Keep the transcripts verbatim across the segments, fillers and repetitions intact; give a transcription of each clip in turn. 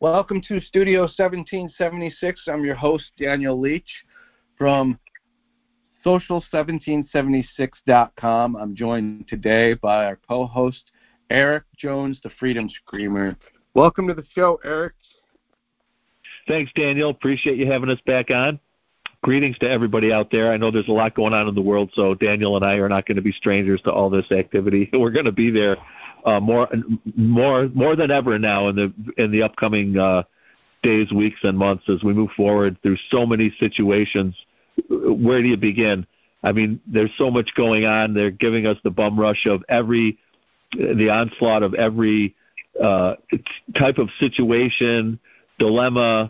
Welcome to Studio seventeen seventy-six. I'm your host, Daniel Leach from social seventeen seventy-six dot com. I'm joined today by our co-host, Eric Jones, the Freedom Screamer. Welcome to the show, Eric. Thanks, Daniel. Appreciate you having us back on. Greetings to everybody out there. I know there's a lot going on in the world, so Daniel and I are not going to be strangers to all this activity. We're going to be there uh, more, more, more than ever now in the in the upcoming uh, days, weeks, and months as we move forward through so many situations. Where do you begin? I mean, there's so much going on. They're giving us the bum rush of every, the onslaught of every uh, type of situation, dilemma,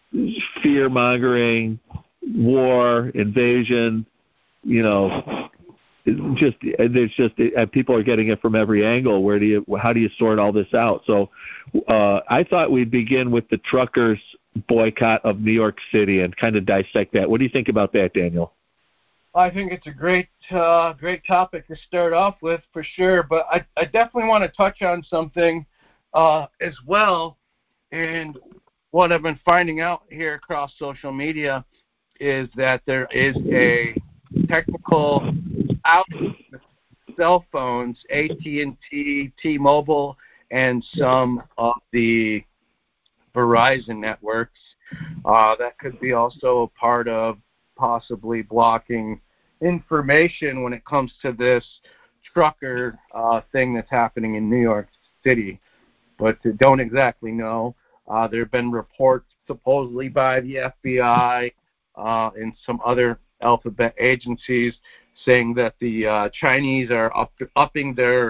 fear-mongering, war, invasion, you know, just there's just people are getting it from every angle. Where do you, how do you sort all this out? So uh, I thought we'd begin with the truckers' boycott of New York City and kind of dissect that. What do you think about that, Daniel? I think it's a great, uh, great topic to start off with for sure. But I, I definitely want to touch on something uh, as well. And what I've been finding out here across social media is that there is a technical outage with cell phones, A T and T, T-Mobile, and some of the Verizon networks. Uh, that could be also a part of possibly blocking information when it comes to this trucker uh, thing that's happening in New York City. But don't exactly know. Uh, there have been reports supposedly by the F B I uh, and some other alphabet agencies saying that the uh, Chinese are up, upping their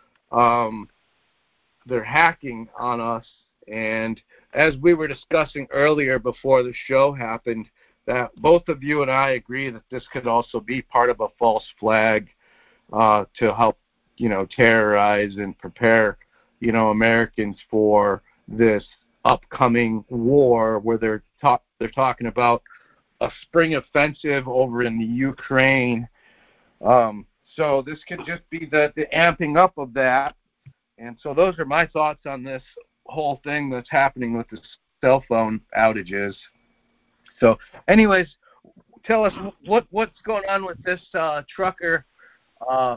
um, their hacking on us. And as we were discussing earlier before the show happened, that both of you and I agree that this could also be part of a false flag uh, to help, you know, terrorize and prepare, you know, Americans for this upcoming war where they're talk they're talking about a spring offensive over in the Ukraine. Um, so this could just be the, the amping up of that. And so those are my thoughts on this whole thing that's happening with the cell phone outages. So anyways, tell us what what's going on with this uh, trucker uh,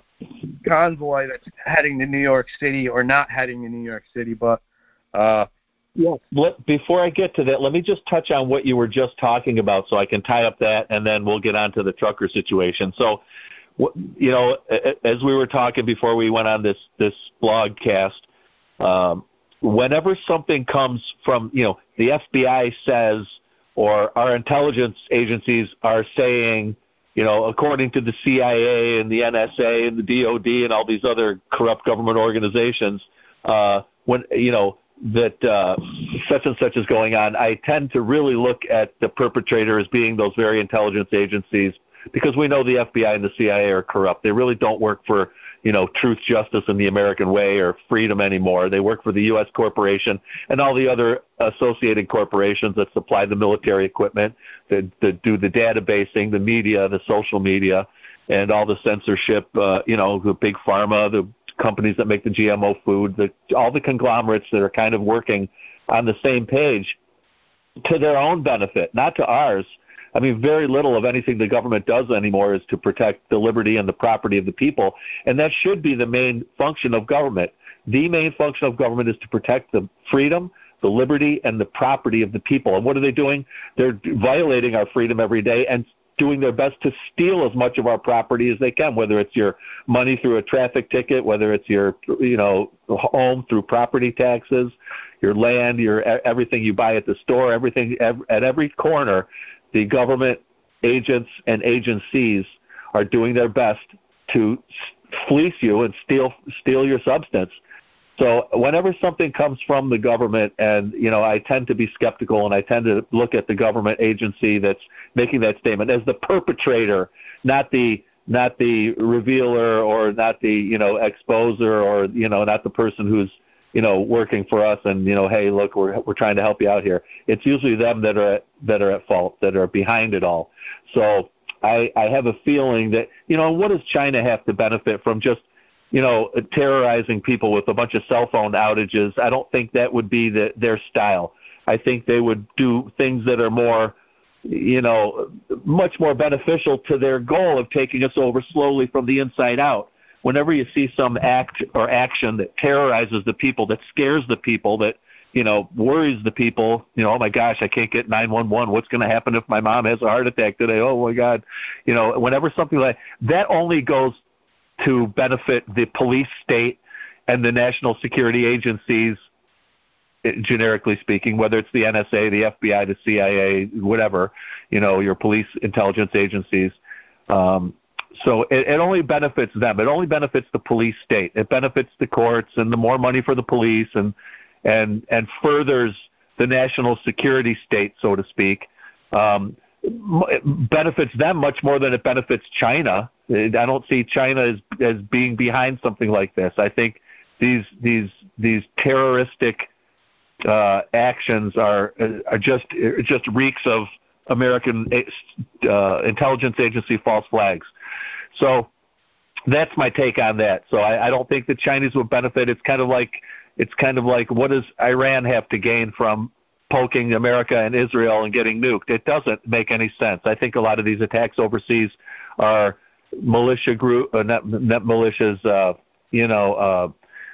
convoy that's heading to New York City, or not heading to New York City, but uh, Well, let, before I get to that, let me just touch on what you were just talking about so I can tie up that, and then we'll get on to the trucker situation. So, you know, as we were talking before we went on this, this blogcast, um, whenever something comes from, you know, the F B I says, or our intelligence agencies are saying, you know, according to the C I A and the N S A and the D O D and all these other corrupt government organizations, uh, when, you know, that uh, such and such is going on, I tend to really look at the perpetrator as being those very intelligence agencies, because we know the F B I and the C I A are corrupt. They really don't work for, you know, truth, justice, and the American way or freedom anymore. They work for the U S corporation and all the other associated corporations that supply the military equipment, that, that do the databasing, the media, the social media, and all the censorship, uh, you know, the big pharma, the companies that make the G M O food, the, all the conglomerates that are kind of working on the same page to their own benefit, not to ours. I mean, very little of anything the government does anymore is to protect the liberty and the property of the people, and that should be the main function of government. The main function of government is to protect the freedom, the liberty, and the property of the people. And what are they doing? They're violating our freedom every day and doing their best to steal as much of our property as they can, whether it's your money through a traffic ticket, whether it's your, you know, home through property taxes, your land, your everything you buy at the store, everything at every corner. The government agents and agencies are doing their best to fleece you and steal steal your substance. So whenever something comes from the government, and, you know, I tend to be skeptical, and I tend to look at the government agency that's making that statement as the perpetrator, not the not the revealer, or not the, you know, exposer, or, you know, not the person who's, you know, working for us and, you know, hey, look, we're we're trying to help you out here. It's usually them that are at, that are at fault, that are behind it all. So I, I have a feeling that, you know, what does China have to benefit from just you know, terrorizing people with a bunch of cell phone outages. I don't think that would be the, their style. I think they would do things that are more, you know, much more beneficial to their goal of taking us over slowly from the inside out. Whenever you see some act or action that terrorizes the people, that scares the people, that, you know, worries the people, you know, oh my gosh, I can't get nine one one. What's going to happen if my mom has a heart attack today? Oh my God. You know, whenever something like that only goes to benefit the police state and the national security agencies, generically speaking, whether it's the N S A, the F B I, the C I A, whatever, you know, your police intelligence agencies. Um, so it, it only benefits them. It only benefits the police state. It benefits the courts and the more money for the police and and and furthers the national security state, so to speak. Um, it benefits them much more than it benefits China. I don't see China as as being behind something like this. I think these these these terroristic uh, actions are are just it just reeks of American uh, intelligence agency false flags. So that's my take on that. So I, I don't think the Chinese will benefit. It's kind of like it's kind of like what does Iran have to gain from poking America and Israel and getting nuked? It doesn't make any sense. I think a lot of these attacks overseas are militia group, uh, not, not militias, uh, you know, uh,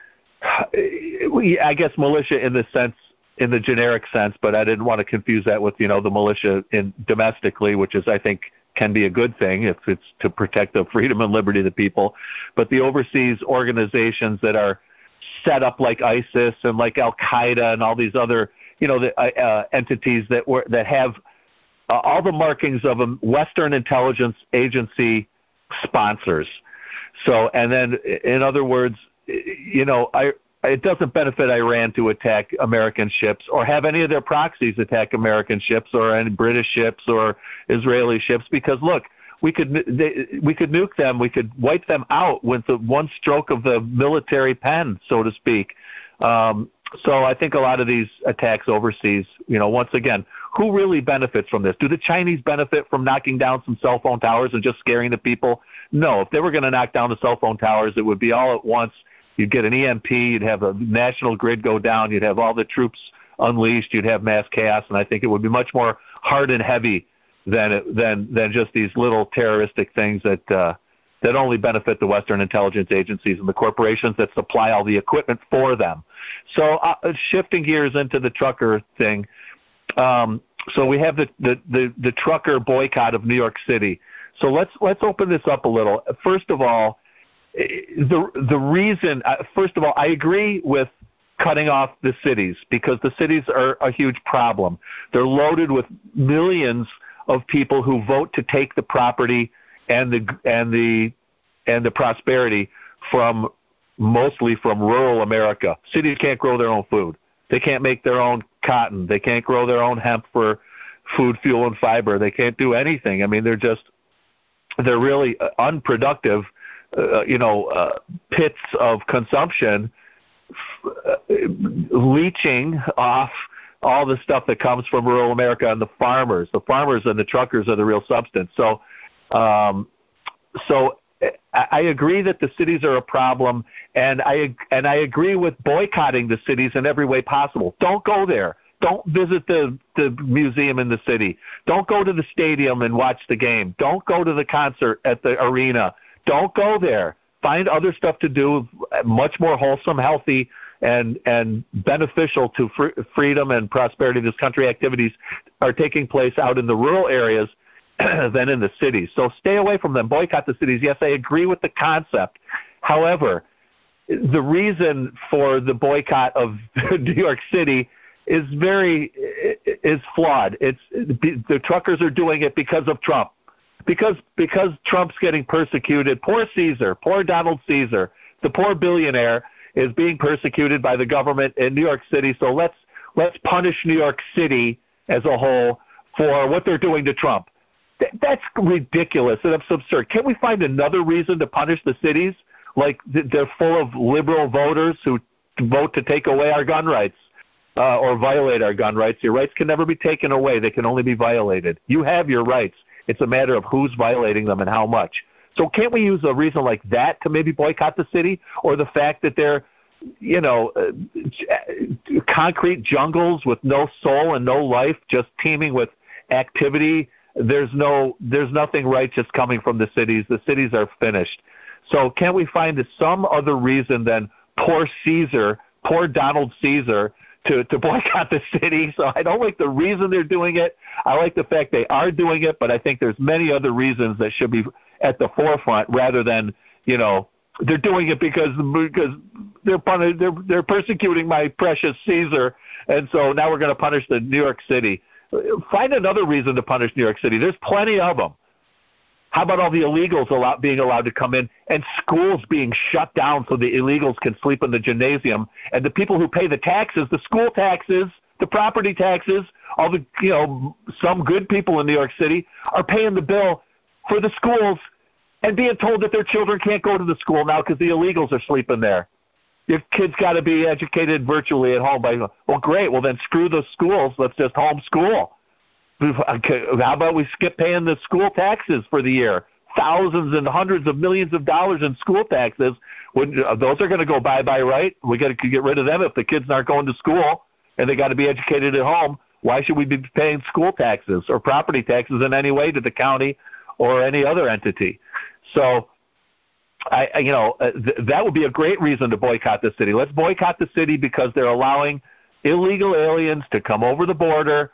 I guess militia in the sense, in the generic sense, but I didn't want to confuse that with, you know, the militia in domestically, which is, I think, can be a good thing if it's to protect the freedom and liberty of the people. But the overseas organizations that are set up like ISIS and like Al-Qaeda and all these other, you know, the, uh, entities that were that have uh, all the markings of a Western intelligence agency sponsors. So, and then, in other words, you know, I, it doesn't benefit Iran to attack American ships or have any of their proxies attack American ships or any British ships or Israeli ships because, look, we could they, we could nuke them, we could wipe them out with the one stroke of the military pen, so to speak. Um, so I think a lot of these attacks overseas, you know, once again, who really benefits from this? Do the Chinese benefit from knocking down some cell phone towers and just scaring the people? No. If they were going to knock down the cell phone towers, it would be all at once. You'd get an E M P, you'd have a national grid go down, you'd have all the troops unleashed, you'd have mass chaos, and I think it would be much more hard and heavy than than than just these little terroristic things that uh, that only benefit the Western intelligence agencies and the corporations that supply all the equipment for them. So uh, shifting gears into the trucker thing, um, so we have the, the, the, the trucker boycott of New York City. So let's let's open this up a little. First of all, the the reason, uh, first of all, I agree with cutting off the cities because the cities are a huge problem. They're loaded with millions of people who vote to take the property and the and the and the prosperity from mostly from rural America. Cities can't grow their own food. They can't make their own cotton. They can't grow their own hemp for food, fuel, and fiber. They can't do anything. I mean, they're just they're really unproductive. Uh, you know, uh, pits of consumption, uh, leeching off all the stuff that comes from rural America and the farmers. The farmers and the truckers are the real substance. So, um, so I, I agree that the cities are a problem, and I and I agree with boycotting the cities in every way possible. Don't go there. Don't visit the, the museum in the city. Don't go to the stadium and watch the game. Don't go to the concert at the arena. Don't go there. Find other stuff to do, much more wholesome, healthy, and and beneficial to fr- freedom and prosperity of this country. Activities are taking place out in the rural areas than in the cities. So stay away from them. Boycott the cities. Yes, I agree with the concept. However, the reason for the boycott of New York City is very is flawed. It's the truckers are doing it because of Trump. Because because Trump's getting persecuted. Poor Caesar, poor Donald Caesar, the poor billionaire is being persecuted by the government in New York City. So let's let's punish New York City as a whole for what they're doing to Trump. Th- that's ridiculous and that's absurd. Can't we find another reason to punish the cities? Like th- they're full of liberal voters who vote to take away our gun rights uh, or violate our gun rights. Your rights can never be taken away. They can only be violated. You have your rights. It's a matter of who's violating them and how much. So can't we use a reason like that to maybe boycott the city, or the fact that they're, you know, uh, concrete jungles with no soul and no life, just teeming with activity? There's no, there's nothing righteous coming from the cities. The cities are finished. So can't we find some other reason than poor Caesar, poor Donald Caesar, to, to boycott the city? So I don't like the reason they're doing it. I like the fact they are doing it, but I think there's many other reasons that should be at the forefront rather than, you know, they're doing it because because they're punish, they're they're persecuting my precious Caesar, and so now we're going to punish the New York City. Find another reason to punish New York City. There's plenty of them. How about all the illegals allow, being allowed to come in, and schools being shut down so the illegals can sleep in the gymnasium, and the people who pay the taxes, the school taxes, the property taxes, all the, you know, some good people in New York City are paying the bill for the schools and being told that their children can't go to the school now because the illegals are sleeping there. Your kids got to be educated virtually at home. By, well, great. Well, then screw the schools. Let's just homeschool. How about we skip paying the school taxes for the year? Thousands and hundreds of millions of dollars in school taxes. When, those are going to go bye-bye, right? We got to get rid of them if the kids aren't going to school and they got to be educated at home. Why should we be paying school taxes or property taxes in any way to the county or any other entity? So, I, I you know, uh, th- that would be a great reason to boycott the city. Let's boycott the city because they're allowing illegal aliens to come over the border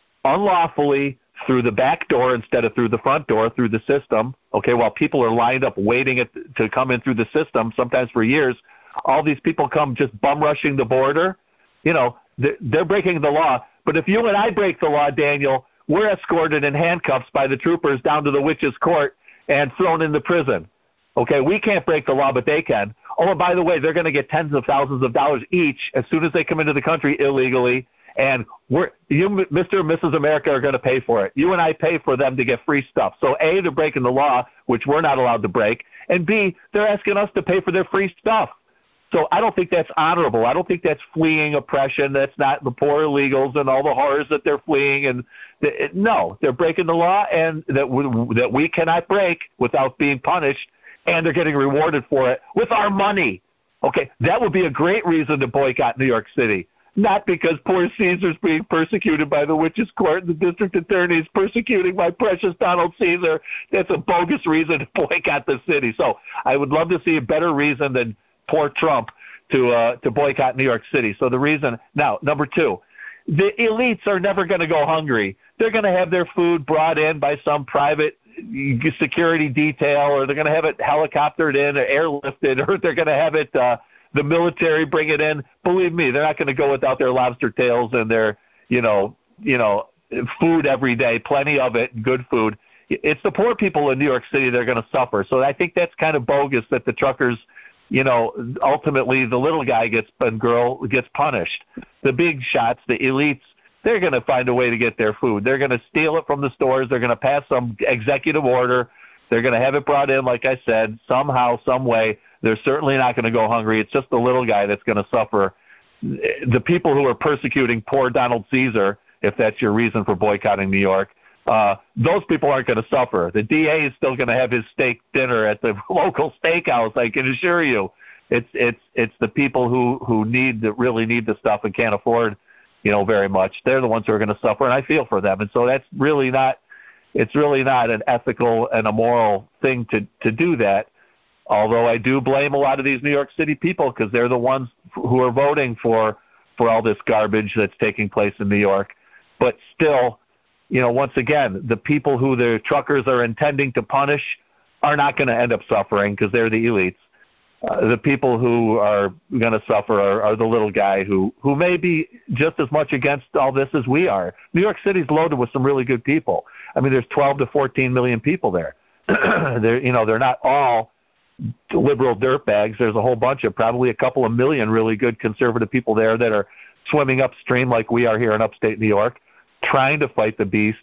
unlawfully through the back door instead of through the front door, through the system. Okay, while people are lined up waiting at, to come in through the system, sometimes for years, all these people come just bum rushing the border. You know, they're, they're breaking the law. But if you and I break the law, Daniel, we're escorted in handcuffs by the troopers down to the witches' court and thrown into prison. Okay, we can't break the law, but they can. Oh, and by the way, they're going to get tens of thousands of dollars each as soon as they come into the country illegally. And we're, you, Mister and Missus America, are going to pay for it. You and I pay for them to get free stuff. So, A, they're breaking the law, which we're not allowed to break, and B, they're asking us to pay for their free stuff. So I don't think that's honorable. I don't think that's fleeing oppression. That's not the poor illegals and all the horrors that they're fleeing. And the, no, they're breaking the law, and that we, that we cannot break without being punished, and they're getting rewarded for it with our money. Okay, that would be a great reason to boycott New York City. Not because poor Caesar's being persecuted by the witches' court and the district attorney is persecuting my precious Donald Caesar. That's a bogus reason to boycott the city. So I would love to see a better reason than poor Trump to uh, to boycott New York City. So the reason now, number two, the elites are never going to go hungry. They're going to have their food brought in by some private security detail, or they're going to have it helicoptered in or airlifted, or they're going to have it. Uh, The military bring it in. Believe me, they're not going to go without their lobster tails and their, you know, you know, food every day. Plenty of it, good food. It's the poor people in New York City that are going to suffer. So I think that's kind of bogus that the truckers, you know, ultimately the little guy gets and girl gets punished. The big shots, the elites, they're going to find a way to get their food. They're going to steal it from the stores. They're going to pass some executive order. They're going to have it brought in, like I said, somehow, some way. They're certainly not going to go hungry. It's just the little guy that's going to suffer. The people who are persecuting poor Donald Caesar, if that's your reason for boycotting New York, uh, those people aren't going to suffer. The D A is still going to have his steak dinner at the local steakhouse, I can assure you. It's it's it's the people who, who need that really need the stuff and can't afford, you know, very much. They're the ones who are going to suffer, and I feel for them. And so that's really not it's really not an ethical and a moral thing to, to do that. Although I do blame a lot of these New York City people because they're the ones who are voting for for all this garbage that's taking place in New York. But still, you know, once again, the people who the truckers are intending to punish are not going to end up suffering because they're the elites. Uh, the people who are going to suffer are, are the little guy who, who may be just as much against all this as we are. New York City's loaded with some really good people. I mean, there's twelve to fourteen million people there. they're, you know, they're not all liberal dirtbags. There's a whole bunch of probably a couple of million really good conservative people there that are swimming upstream like we are here in upstate New York, trying to fight the beast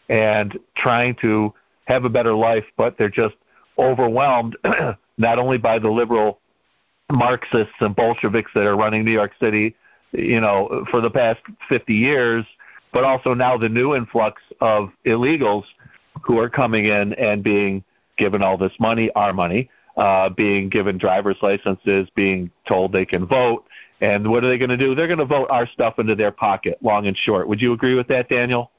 and trying to have a better life, but they're just overwhelmed not only by the liberal Marxists and Bolsheviks that are running New York City, you know, for the past fifty years, but also now the new influx of illegals who are coming in and being given all this money, our money, uh, being given driver's licenses, being told they can vote. And what are they going to do? They're going to vote our stuff into their pocket, long and short. Would you agree with that, Daniel?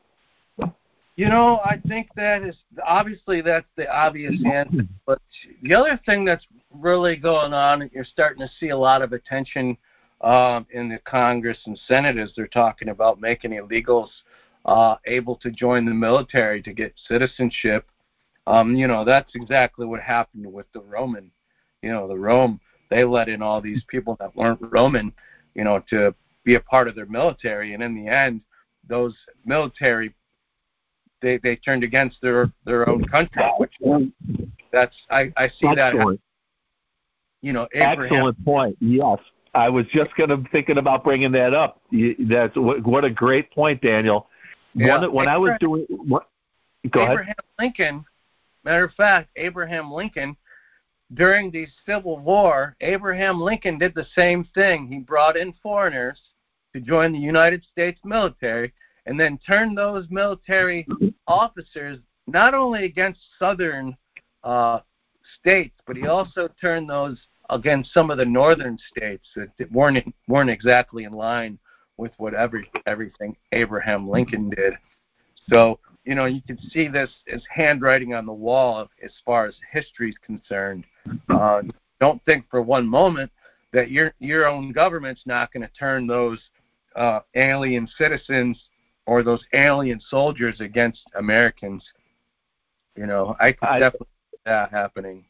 You know, I think that is obviously that's the obvious answer. But the other thing that's really going on, you're starting to see a lot of attention um, in the Congress and Senate as they're talking about making illegals uh, able to join the military to get citizenship. Um, you know, that's exactly what happened with the Roman. You know, the Rome, they let in all these people that weren't Roman, you know, to be a part of their military. And in the end, those military They they turned against their, their own country, which that's I, I see Excellent. that. You know, Abraham. Excellent point. Yes, I was just going to thinking about bringing that up. That's what, what a great point, Daniel. Yeah. One, when Abraham, I was doing, what, go Abraham ahead. Lincoln. Matter of fact, Abraham Lincoln during the Civil War, Abraham Lincoln did the same thing. He brought in foreigners to join the United States military, and then turn those military officers not only against southern uh, states, but he also turned those against some of the northern states that weren't weren't exactly in line with what every, everything Abraham Lincoln did. So, you know, you can see this as handwriting on the wall as far as history is concerned. Uh, don't think for one moment that your your own government's not going to turn those uh, alien citizens or those alien soldiers against Americans. You know, I could I, definitely see that happening.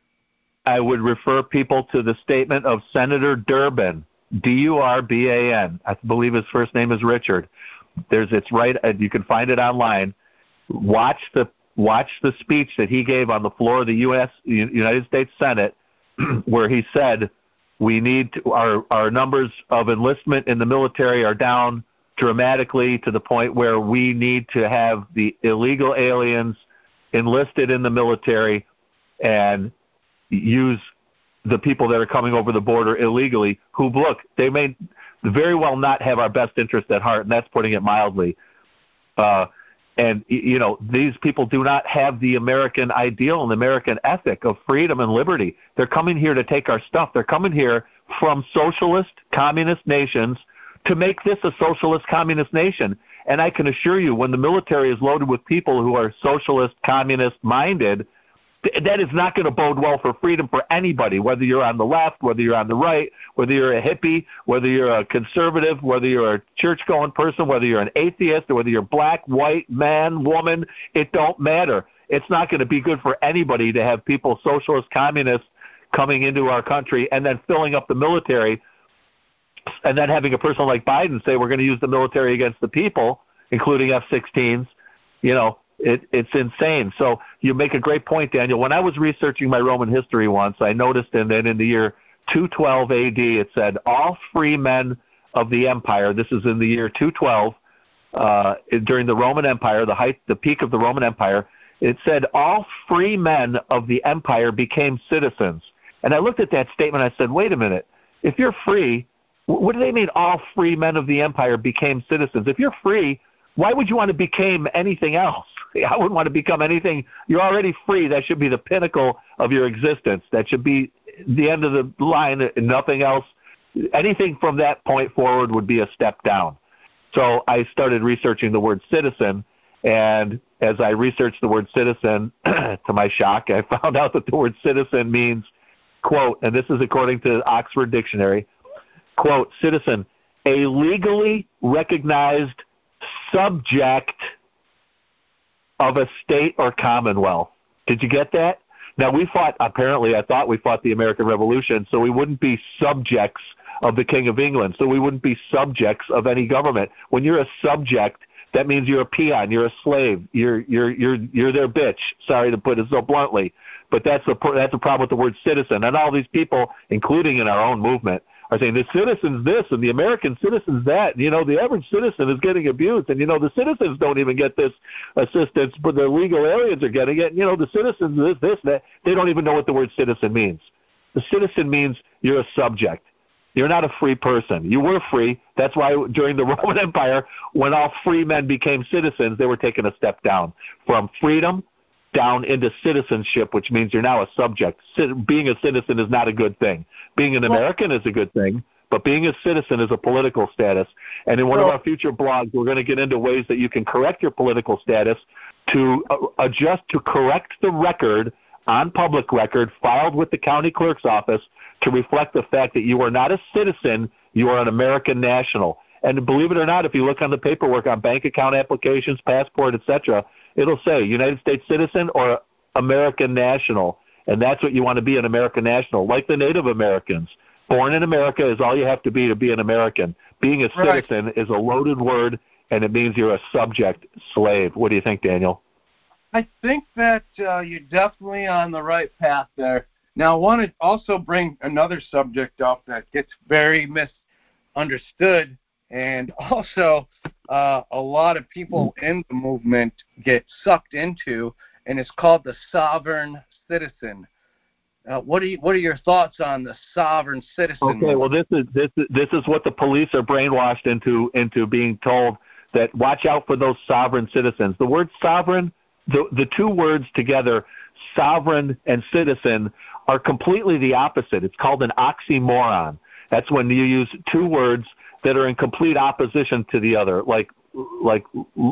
I would refer people to the statement of Senator Durbin, D U R B A N. I believe his first name is Richard. There's it's right. You can find it online. Watch the watch the speech that he gave on the floor of the U S United States Senate, where he said, "We need to, our our numbers of enlistment in the military are down dramatically to the point where we need to have the illegal aliens enlisted in the military and use the people that are coming over the border illegally who, look, they may very well not have our best interest at heart, and that's putting it mildly. Uh, and, you know, these people do not have the American ideal and the American ethic of freedom and liberty. They're coming here to take our stuff. They're coming here from socialist, communist nations to make this a socialist communist nation. And I can assure you, when the military is loaded with people who are socialist, communist-minded, th- that is not going to bode well for freedom for anybody, whether you're on the left, whether you're on the right, whether you're a hippie, whether you're a conservative, whether you're a church-going person, whether you're an atheist, or whether you're black, white, man, woman, it don't matter. It's not going to be good for anybody to have people, socialist, communists, coming into our country and then filling up the military, and then having a person like Biden say we're going to use the military against the people, including F sixteens, you know, it, it's insane. So you make a great point, Daniel. When I was researching my Roman history once, I noticed in, that in the year two twelve A D, it said all free men of the empire, this is in the year two twelve, uh, during the Roman Empire, the height, the peak of the Roman Empire, it said all free men of the empire became citizens. And I looked at that statement, I said, wait a minute, if you're free, what do they mean all free men of the empire became citizens? If you're free, why would you want to become anything else? I wouldn't want to become anything. You're already free. That should be the pinnacle of your existence. That should be the end of the line, nothing else. Anything from that point forward would be a step down. So I started researching the word citizen, and as I researched the word citizen, to my shock, I found out that the word citizen means, quote, and this is according to Oxford Dictionary, quote, citizen, a legally recognized subject of a state or commonwealth. Did you get that? Now, we fought, apparently, I thought we fought the American Revolution, so we wouldn't be subjects of the King of England, so we wouldn't be subjects of any government. When you're a subject, that means you're a peon, you're a slave, you're you're you're you're their bitch. Sorry to put it so bluntly, but that's the that's the problem with the word citizen. And all these people, including in our own movement, are saying the citizen's this and the American citizen's that. And, you know, the average citizen is getting abused, and you know the citizens don't even get this assistance, but the legal aliens are getting it. And, you know, the citizens this this that they don't even know what the word citizen means. The citizen means you're a subject. You're not a free person. You were free. That's why during the Roman Empire, when all free men became citizens, they were taking a step down from freedom down into citizenship, which means you're now a subject. Being a citizen is not a good thing. Being an American is a good thing, but being a citizen is a political status. And in one of our future blogs, we're going to get into ways that you can correct your political status to uh, adjust, to correct the record on public record filed with the county clerk's office to reflect the fact that you are not a citizen, you are an American national. And believe it or not, if you look on the paperwork on bank account applications, passport, et cetera, it'll say United States citizen or American national. And that's what you want to be, an American national, like the Native Americans. Born in America is all you have to be to be an American. Being a citizen right. is a loaded word, and it means you're a subject slave. What do you think, Daniel? I think that uh, you're definitely on the right path there. Now, I want to also bring another subject up that gets very misunderstood, and also uh, a lot of people in the movement get sucked into, and it's called the sovereign citizen. Uh, what are you, what are your thoughts on the sovereign citizen? Okay, well, this is this is, this is what the police are brainwashed into into being told, that watch out for those sovereign citizens. The word sovereign, the the two words together, sovereign and citizen, are completely the opposite. It's called an oxymoron. That's when you use two words that are in complete opposition to the other, like like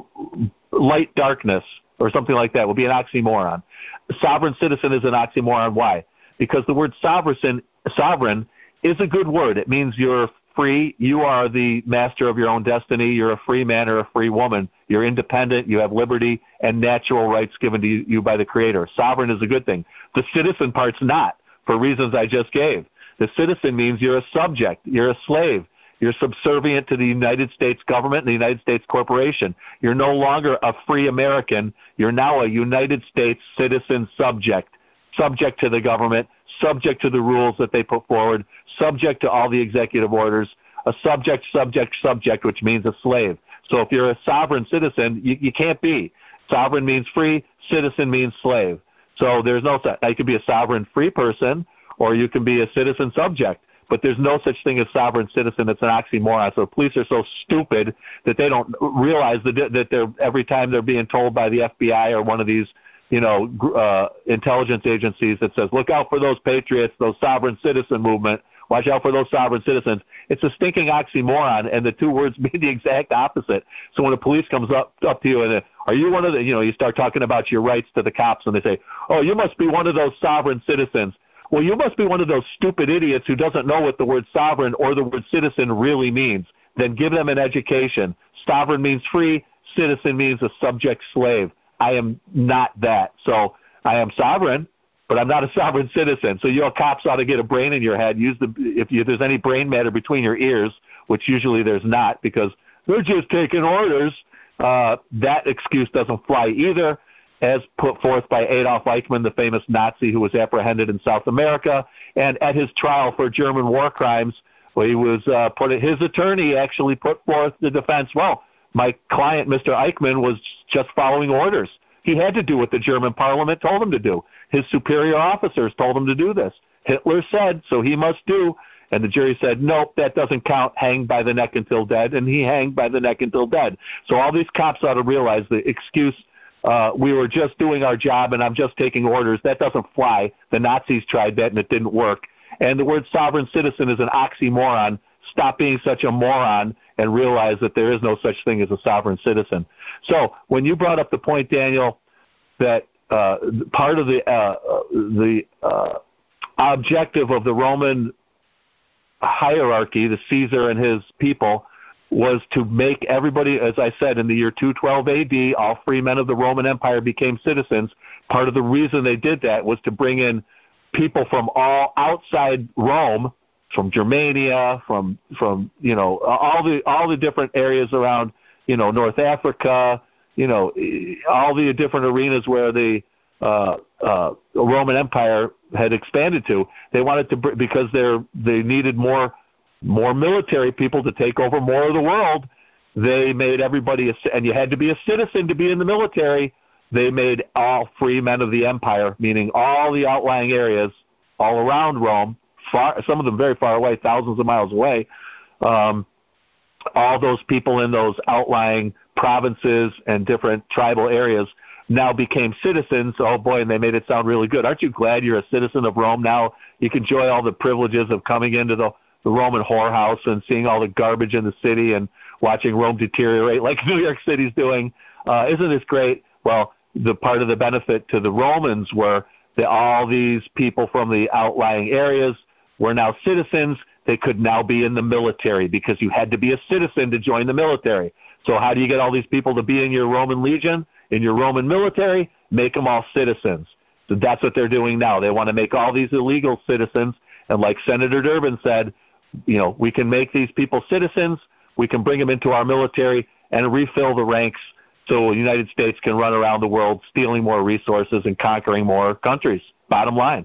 light darkness or something like that would be an oxymoron. Sovereign citizen is an oxymoron. Why? Because the word sovereign, sovereign is a good word. It means you're free. You are the master of your own destiny. You're a free man or a free woman. You're independent. You have liberty and natural rights given to you by the Creator. Sovereign is a good thing. The citizen part's not, for reasons I just gave. The citizen means you're a subject. You're a slave. You're subservient to the United States government and the United States corporation. You're no longer a free American. You're now a United States citizen subject, subject to the government, subject to the rules that they put forward, subject to all the executive orders, a subject, subject, subject, which means a slave. So if you're a sovereign citizen, you, you can't be. Sovereign means free, citizen means slave. So there's no such. You could be a sovereign free person, or you can be a citizen subject. But there's no such thing as sovereign citizen. It's an oxymoron. So the police are so stupid that they don't realize that that they're every time they're being told by the F B I or one of these, you know, uh, intelligence agencies that says, look out for those patriots, those sovereign citizen movement. Watch out for those sovereign citizens. It's a stinking oxymoron, and the two words mean the exact opposite. So when the police comes up up to you and uh, are you one of the, you know, you start talking about your rights to the cops, and they say, oh, you must be one of those sovereign citizens. Well, you must be one of those stupid idiots who doesn't know what the word sovereign or the word citizen really means. Then give them an education. Sovereign means free. Citizen means a subject slave. I am not that. So I am sovereign, but I'm not a sovereign citizen. So you cops ought to get a brain in your head. Use the if, you, if there's any brain matter between your ears, which usually there's not because they're just taking orders, uh, that excuse doesn't fly either, as put forth by Adolf Eichmann, the famous Nazi who was apprehended in South America. And at his trial for German war crimes, well, he was uh, put, his attorney actually put forth the defense, well, my client, Mister Eichmann, was just following orders. He had to do what the German parliament told him to do. His superior officers told him to do this. Hitler said, so he must do. And the jury said, nope, that doesn't count, hanged by the neck until dead. And he hanged by the neck until dead. So all these cops ought to realize the excuse, Uh, we were just doing our job and I'm just taking orders. That doesn't fly. The Nazis tried that and it didn't work. And the word sovereign citizen is an oxymoron. Stop being such a moron and realize that there is no such thing as a sovereign citizen. So when you brought up the point, Daniel, that uh, part of the, uh, the uh, objective of the Roman hierarchy, the Caesar and his people, was to make everybody, as I said, in the year two twelve A D, all free men of the Roman Empire became citizens. Part of the reason they did that was to bring in people from all outside Rome, from Germania, from from you know all the all the different areas around you know North Africa, you know all the different arenas where the uh, uh, Roman Empire had expanded to. They wanted to because they they needed more. more military people to take over more of the world. They made everybody, a, and you had to be a citizen to be in the military. They made all free men of the empire, meaning all the outlying areas all around Rome, far, some of them very far away, thousands of miles away, um, all those people in those outlying provinces and different tribal areas now became citizens. Oh boy, and they made it sound really good. Aren't you glad you're a citizen of Rome now? You can enjoy all the privileges of coming into the, the Roman whorehouse and seeing all the garbage in the city and watching Rome deteriorate like New York City's doing. Uh, isn't this great? Well, the part of the benefit to the Romans were that all these people from the outlying areas were now citizens. They could now be in the military because you had to be a citizen to join the military. So how do you get all these people to be in your Roman legion, in your Roman military? Make them all citizens. So that's what they're doing now. They want to make all these illegal citizens. And like Senator Durbin said, you know, we can make these people citizens. We can bring them into our military and refill the ranks so the United States can run around the world stealing more resources and conquering more countries. Bottom line.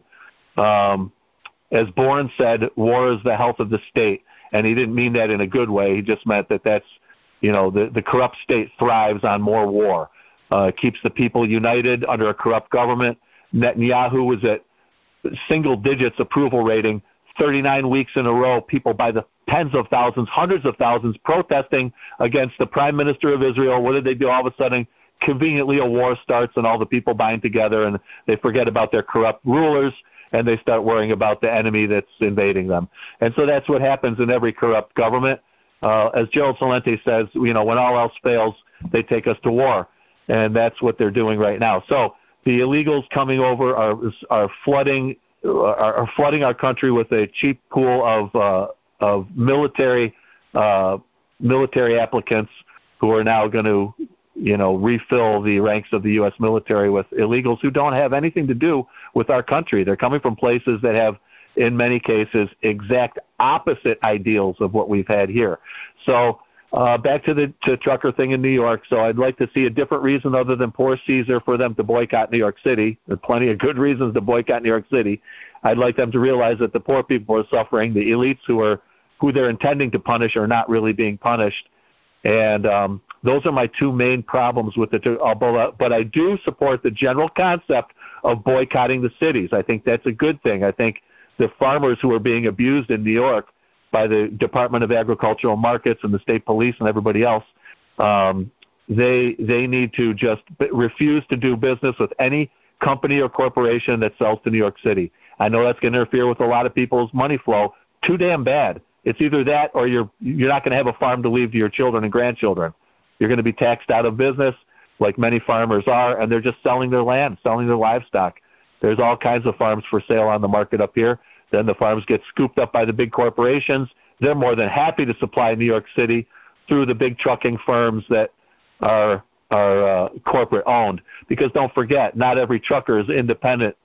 Um, as Bourne said, war is the health of the state. And he didn't mean that in a good way. He just meant that that's, you know, the, the corrupt state thrives on more war. Uh, keeps the people united under a corrupt government. Netanyahu was at single digits approval rating, thirty-nine weeks in a row, people by the tens of thousands, hundreds of thousands protesting against the prime minister of Israel. What did they do? All of a sudden, conveniently, a war starts and all the people bind together and they forget about their corrupt rulers and they start worrying about the enemy that's invading them. And so that's what happens in every corrupt government. Uh, as Gerald Celente says, you know, when all else fails, they take us to war. And that's what they're doing right now. So the illegals coming over are are flooding are, are flooding our country with a cheap pool of uh, of military uh, military applicants who are now going to, you know, refill the ranks of the U S military with illegals who don't have anything to do with our country. They're coming from places that have, in many cases, exact opposite ideals of what we've had here. So uh, back to the to trucker thing in New York. So I'd like to see a different reason other than poor Caesar for them to boycott New York City. There are plenty of good reasons to boycott New York City. I'd like them to realize that the poor people are suffering. The elites who are who they're intending to punish are not really being punished. And um, those are my two main problems with the two. But I do support the general concept of boycotting the cities. I think that's a good thing. I think the farmers who are being abused in New York by the Department of Agricultural Markets and the state police and everybody else, um, they they need to just refuse to do business with any company or corporation that sells to New York City. I know that's going to interfere with a lot of people's money flow. Too damn bad. It's either that or you're you're not going to have a farm to leave to your children and grandchildren. You're going to be taxed out of business like many farmers are, and they're just selling their land, selling their livestock. There's all kinds of farms for sale on the market up here. Then the farms get scooped up by the big corporations. They're more than happy to supply New York City through the big trucking firms that are are uh, corporate owned. Because don't forget, not every trucker is independent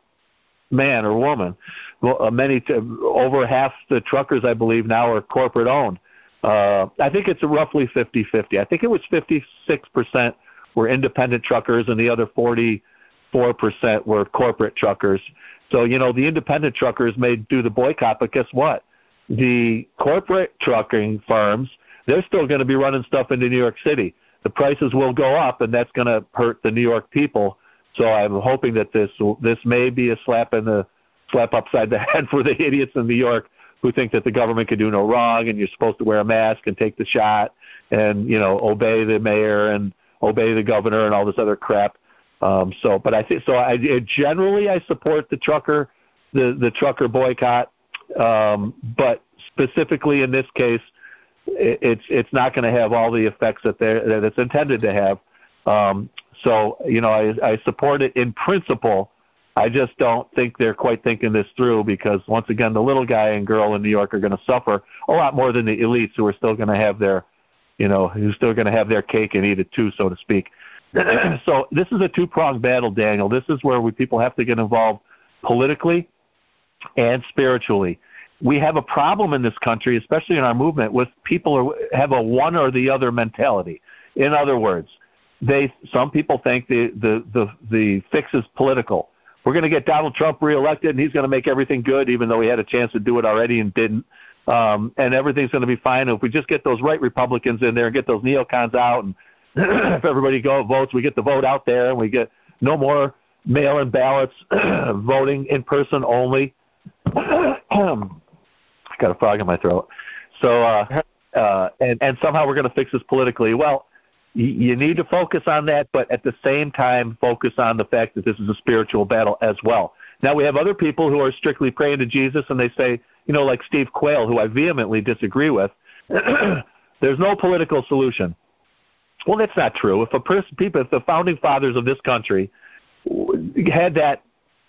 man or woman. Well, uh, many t- over half the truckers, I believe, now are corporate owned. Uh, I think it's roughly fifty-fifty. I think it was fifty-six percent were independent truckers and the other forty-four percent were corporate truckers. So, you know, the independent truckers may do the boycott, but guess what? The corporate trucking firms, they're still going to be running stuff into New York City. The prices will go up, and that's going to hurt the New York people. So I'm hoping that this this may be a slap in the slap upside the head for the idiots in New York who think that the government can do no wrong and you're supposed to wear a mask and take the shot and, you know, obey the mayor and obey the governor and all this other crap. Um, so, but I think so. I generally I support the trucker, the the trucker boycott, um, but specifically in this case, it, it's it's not going to have all the effects that they that it's intended to have. Um, so, you know, I, I support it in principle. I just don't think they're quite thinking this through because once again, the little guy and girl in New York are going to suffer a lot more than the elites who are still going to have their, you know, who's still going to have their cake and eat it too, so to speak. So this is a two-pronged battle, Daniel. This is where we, people have to get involved politically and spiritually. We have a problem in this country, especially in our movement, with people who have a one or the other mentality. In other words, they some people think the, the, the, the fix is political. We're going to get Donald Trump reelected, and he's going to make everything good, even though he had a chance to do it already and didn't. Um, and everything's going to be fine. If we just get those right Republicans in there and get those neocons out and if everybody go votes, we get the vote out there, and we get no more mail-in ballots, voting in person only. I got a frog in my throat. So, uh, uh, and, and somehow we're going to fix this politically. Well, You need to focus on that, but at the same time, focus on the fact that this is a spiritual battle as well. Now, we have other people who are strictly praying to Jesus, and they say, you know, like Steve Quayle, who I vehemently disagree with, there's no political solution. Well, that's not true. If a person, people, if the founding fathers of this country had that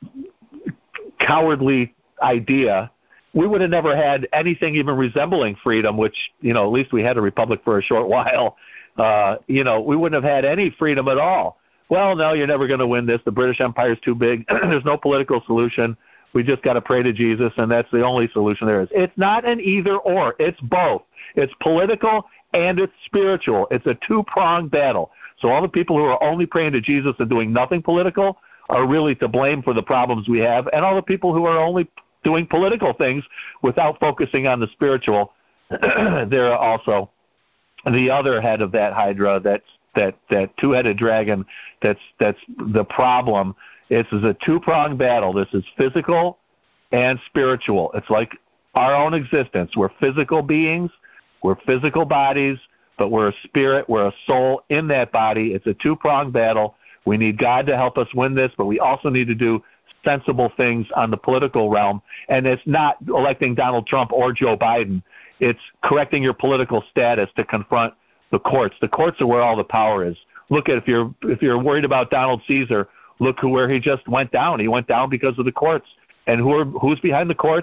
cowardly idea, we would have never had anything even resembling freedom, which, you know, at least we had a republic for a short while. Uh, you know, we wouldn't have had any freedom at all. Well, no, you're never going to win this. The British Empire is too big. There's no political solution. We just got to pray to Jesus, and that's the only solution there is. It's not an either or. It's both. It's political and it's spiritual. It's a two-pronged battle. So all the people who are only praying to Jesus and doing nothing political are really to blame for the problems we have, and all the people who are only doing political things without focusing on the spiritual, they're also the other head of that hydra, that's that that two-headed dragon. That's that's the problem. This is a two-pronged battle. This is physical and spiritual. It's like our own existence. We're physical beings. We're physical bodies, but we're a spirit. We're a soul in that body. It's a two-pronged battle. We need God to help us win this, but we also need to do sensible things on the political realm. And it's not electing Donald Trump or Joe Biden. It's correcting your political status to confront the courts. The courts are where all the power is. Look at if you're if you're worried about Donald Caesar, look who where he just went down. He went down because of the courts. And who are who's behind the courts?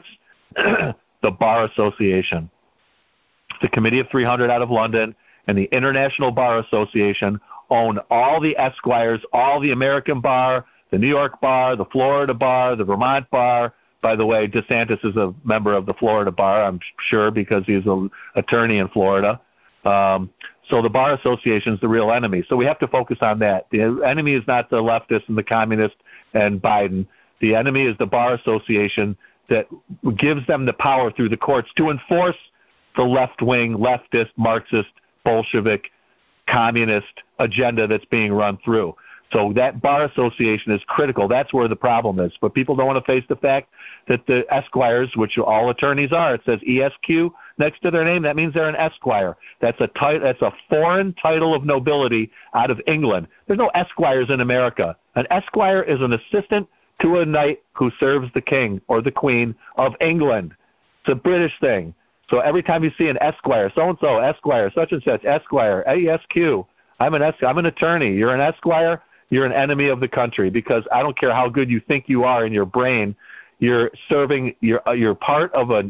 The Bar Association. The Committee of three hundred out of London and the International Bar Association own all the Esquires, all the American Bar, the New York Bar, the Florida Bar, the Vermont Bar. By the way, DeSantis is a member of the Florida Bar, I'm sure, because he's an attorney in Florida. Um, so the Bar Association is the real enemy. So we have to focus on that. The enemy is not the leftists and the communists and Biden. The enemy is the Bar Association that gives them the power through the courts to enforce the left-wing, leftist, Marxist, Bolshevik, communist agenda that's being run through. So that Bar Association is critical. That's where the problem is. But people don't want to face the fact that the Esquires, which all attorneys are, it says E S Q next to their name. That means they're an Esquire. That's a tit- that's a foreign title of nobility out of England. There's no Esquires in America. An Esquire is an assistant to a knight who serves the king or the queen of England. It's a British thing. So every time you see an Esquire, so-and-so, Esquire, such and such, Esquire, E S Q, I'm an, es- I'm an attorney. You're an Esquire. You're an enemy of the country, because I don't care how good you think you are in your brain, you're serving, you're, you're part of an,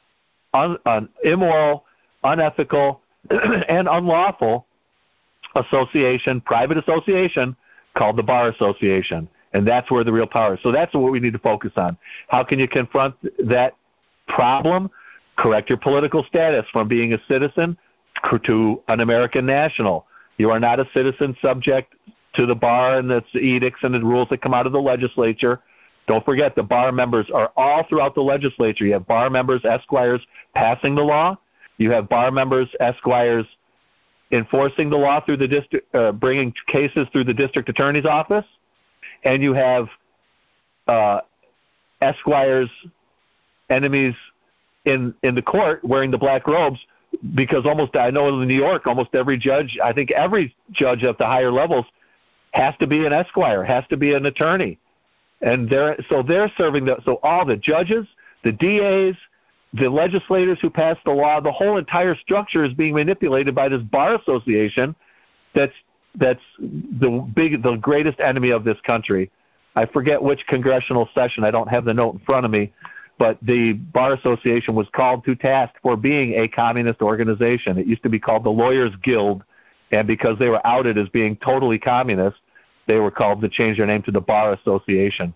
un, an immoral, unethical, and unlawful association, private association called the Bar Association, and that's where the real power is. So that's what we need to focus on. How can you confront that problem? Correct your political status from being a citizen to an American national. You are not a citizen subject to the bar and the edicts and the rules that come out of the legislature. Don't forget, the bar members are all throughout the legislature. You have bar members, Esquires, passing the law. You have bar members, Esquires, enforcing the law through the district, uh, bringing cases through the district attorney's office. And you have uh, Esquires, enemies in, in the court wearing the black robes, because almost, I know in New York, almost every judge, I think every judge at the higher levels has to be an Esquire, has to be an attorney. And they're, so they're serving the, so all the judges, the D As, the legislators who pass the law, the whole entire structure is being manipulated by this Bar Association that's, that's the big, the greatest enemy of this country. I forget which congressional session, I don't have the note in front of me, but the Bar Association was called to task for being a communist organization. It used to be called the Lawyers Guild, and because they were outed as being totally communist, they were called to change their name to the Bar Association.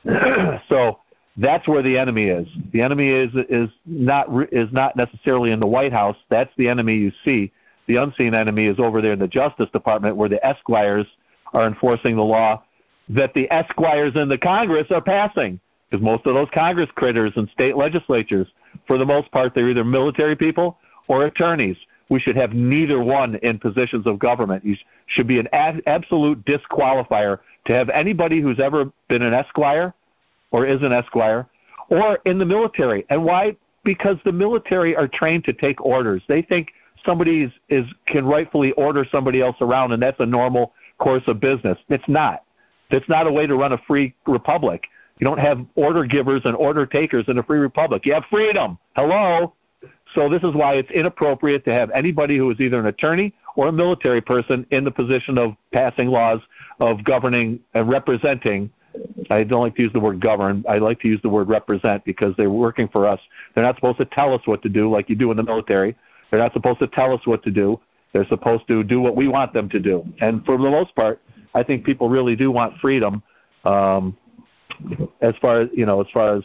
So that's where the enemy is. The enemy is is not is not necessarily in the White House. That's the enemy you see. The unseen enemy is over there in the Justice Department, where the Esquires are enforcing the law that the Esquires in the Congress are passing. Because most of those Congress critters and state legislatures, for the most part, they're either military people or attorneys. We should have neither one in positions of government. You should be an ab- absolute disqualifier to have anybody who's ever been an Esquire or is an Esquire or in the military. And why? Because the military are trained to take orders. They think somebody is, is can rightfully order somebody else around, and that's a normal course of business. It's not. It's not a way to run a free republic. You don't have order givers and order takers in a free republic. You have freedom. Hello? So this is why it's inappropriate to have anybody who is either an attorney or a military person in the position of passing laws, of governing and representing. I don't like to use the word govern. I like to use the word represent because they're working for us. They're not supposed to tell us what to do like you do in the military. They're not supposed to tell us what to do. They're supposed to do what we want them to do. And for the most part, I think people really do want freedom um, as far as, you know, as far as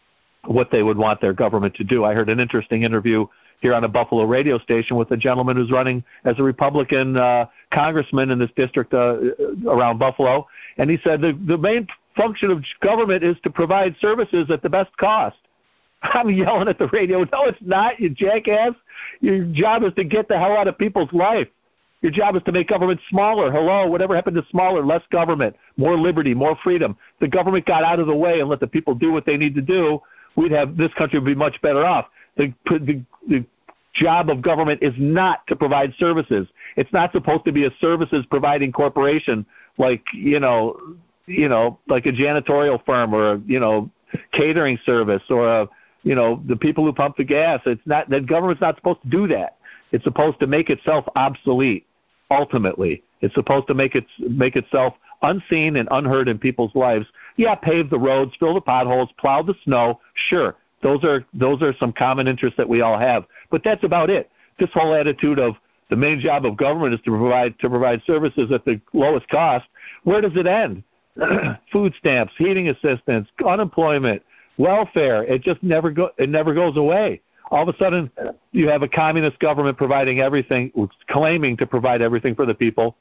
what they would want their government to do. I heard an interesting interview here on a Buffalo radio station with a gentleman who's running as a Republican uh, congressman in this district uh, around Buffalo, and he said the, the main function of government is to provide services at the best cost. I'm yelling at the radio, no, it's not, you jackass. Your job is to get the hell out of people's life. Your job is to make government smaller. Hello, whatever happened to smaller, less government, more liberty, more freedom? If the government got out of the way and let the people do what they need to do, we'd have, this country would be much better off. The, the, the job of government is not to provide services. It's not supposed to be a services providing corporation like, you know, you know, like a janitorial firm or a, you know, catering service or a, you know, the people who pump the gas. It's not, the government's not supposed to do that. It's supposed to make itself obsolete. Ultimately, it's supposed to make it make itself unseen and unheard in people's lives. Yeah, pave the roads, fill the potholes, plow the snow. Sure, those are those are some common interests that we all have. But that's about it. This whole attitude of the main job of government is to provide to provide services at the lowest cost. Where does it end? Food stamps, heating assistance, unemployment, welfare. It just never go. It never goes away. All of a sudden, you have a communist government providing everything, claiming to provide everything for the people,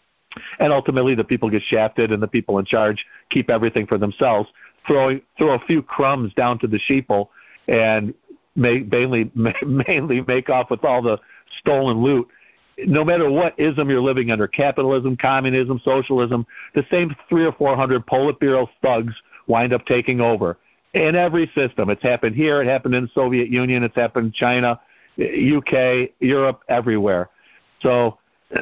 and ultimately the people get shafted and the people in charge keep everything for themselves, throwing throw a few crumbs down to the sheeple, and may, mainly mainly make off with all the stolen loot. No matter what ism you're living under, capitalism, communism, socialism, the same three or four hundred Politburo thugs wind up taking over. In every system. It's happened here. It happened in the Soviet Union. It's happened in China, U K, Europe, everywhere. So,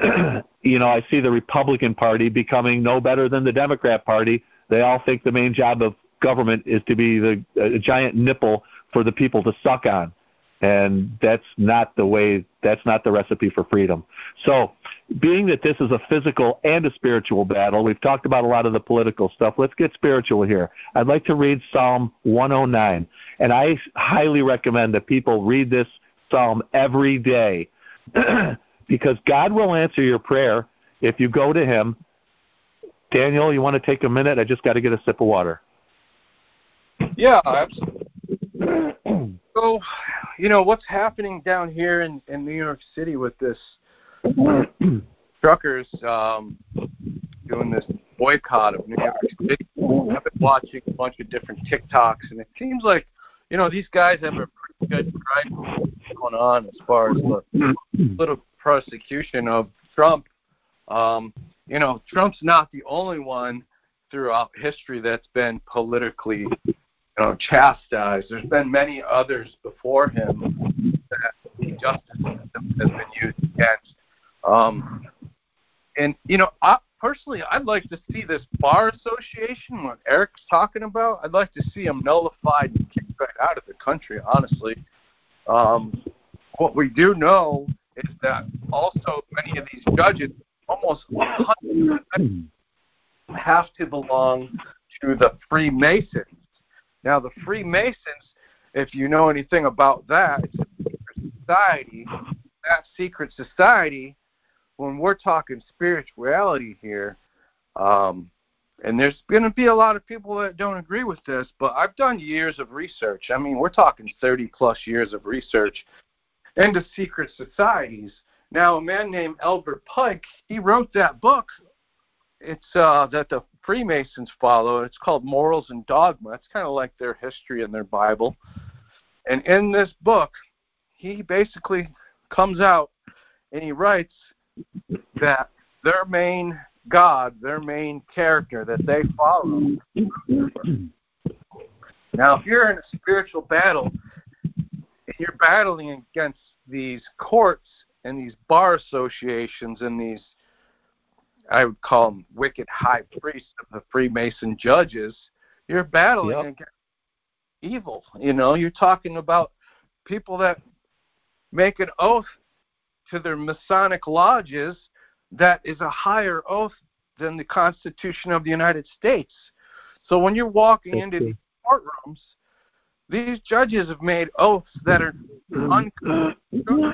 you know, I see the Republican Party becoming no better than the Democrat Party. They all think the main job of government is to be the a giant nipple for the people to suck on. And that's not the way, that's not the recipe for freedom. So being that this is a physical and a spiritual battle, we've talked about a lot of the political stuff. Let's get spiritual here. I'd like to read Psalm one oh nine. And I highly recommend that people read this psalm every day because God will answer your prayer if you go to him. Daniel, you want to take a minute? I just got to get a sip of water. Yeah, absolutely. So, you know, what's happening down here in, in New York City with this uh, truckers um, doing this boycott of New York City? I've been watching a bunch of different TikToks, and it seems like, you know, these guys have a pretty good gripe going on as far as the political prosecution of Trump. Um, you know, Trump's not the only one throughout history that's been politically You know, chastised. There's been many others before him that the justice system has been used against. Um, and, you know, I, personally, I'd like to see this bar association, what Eric's talking about, I'd like to see them nullified and kicked right out of the country, honestly. Um, what we do know is that also many of these judges, almost one hundred percent, have to belong to the Freemasons. Now, the Freemasons, if you know anything about that, it's a secret society. That secret society, when we're talking spirituality here, um, and there's going to be a lot of people that don't agree with this, but I've done years of research. I mean, we're talking thirty-plus years of research into secret societies. Now, a man named Albert Pike, he wrote that book. It's uh, that the Freemasons follow. It's called Morals and Dogma. It's kind of like their history and their Bible. And in this book, he basically comes out and he writes that their main God, their main character that they follow. Now, if you're in a spiritual battle and you're battling against these courts and these bar associations and these, I would call them wicked high priests of the Freemason judges, you're battling yep. against evil. You know, you're talking about people that make an oath to their Masonic lodges that is a higher oath than the Constitution of the United States. So when you're walking That's into true. these courtrooms, these judges have made oaths that are unconstitutional.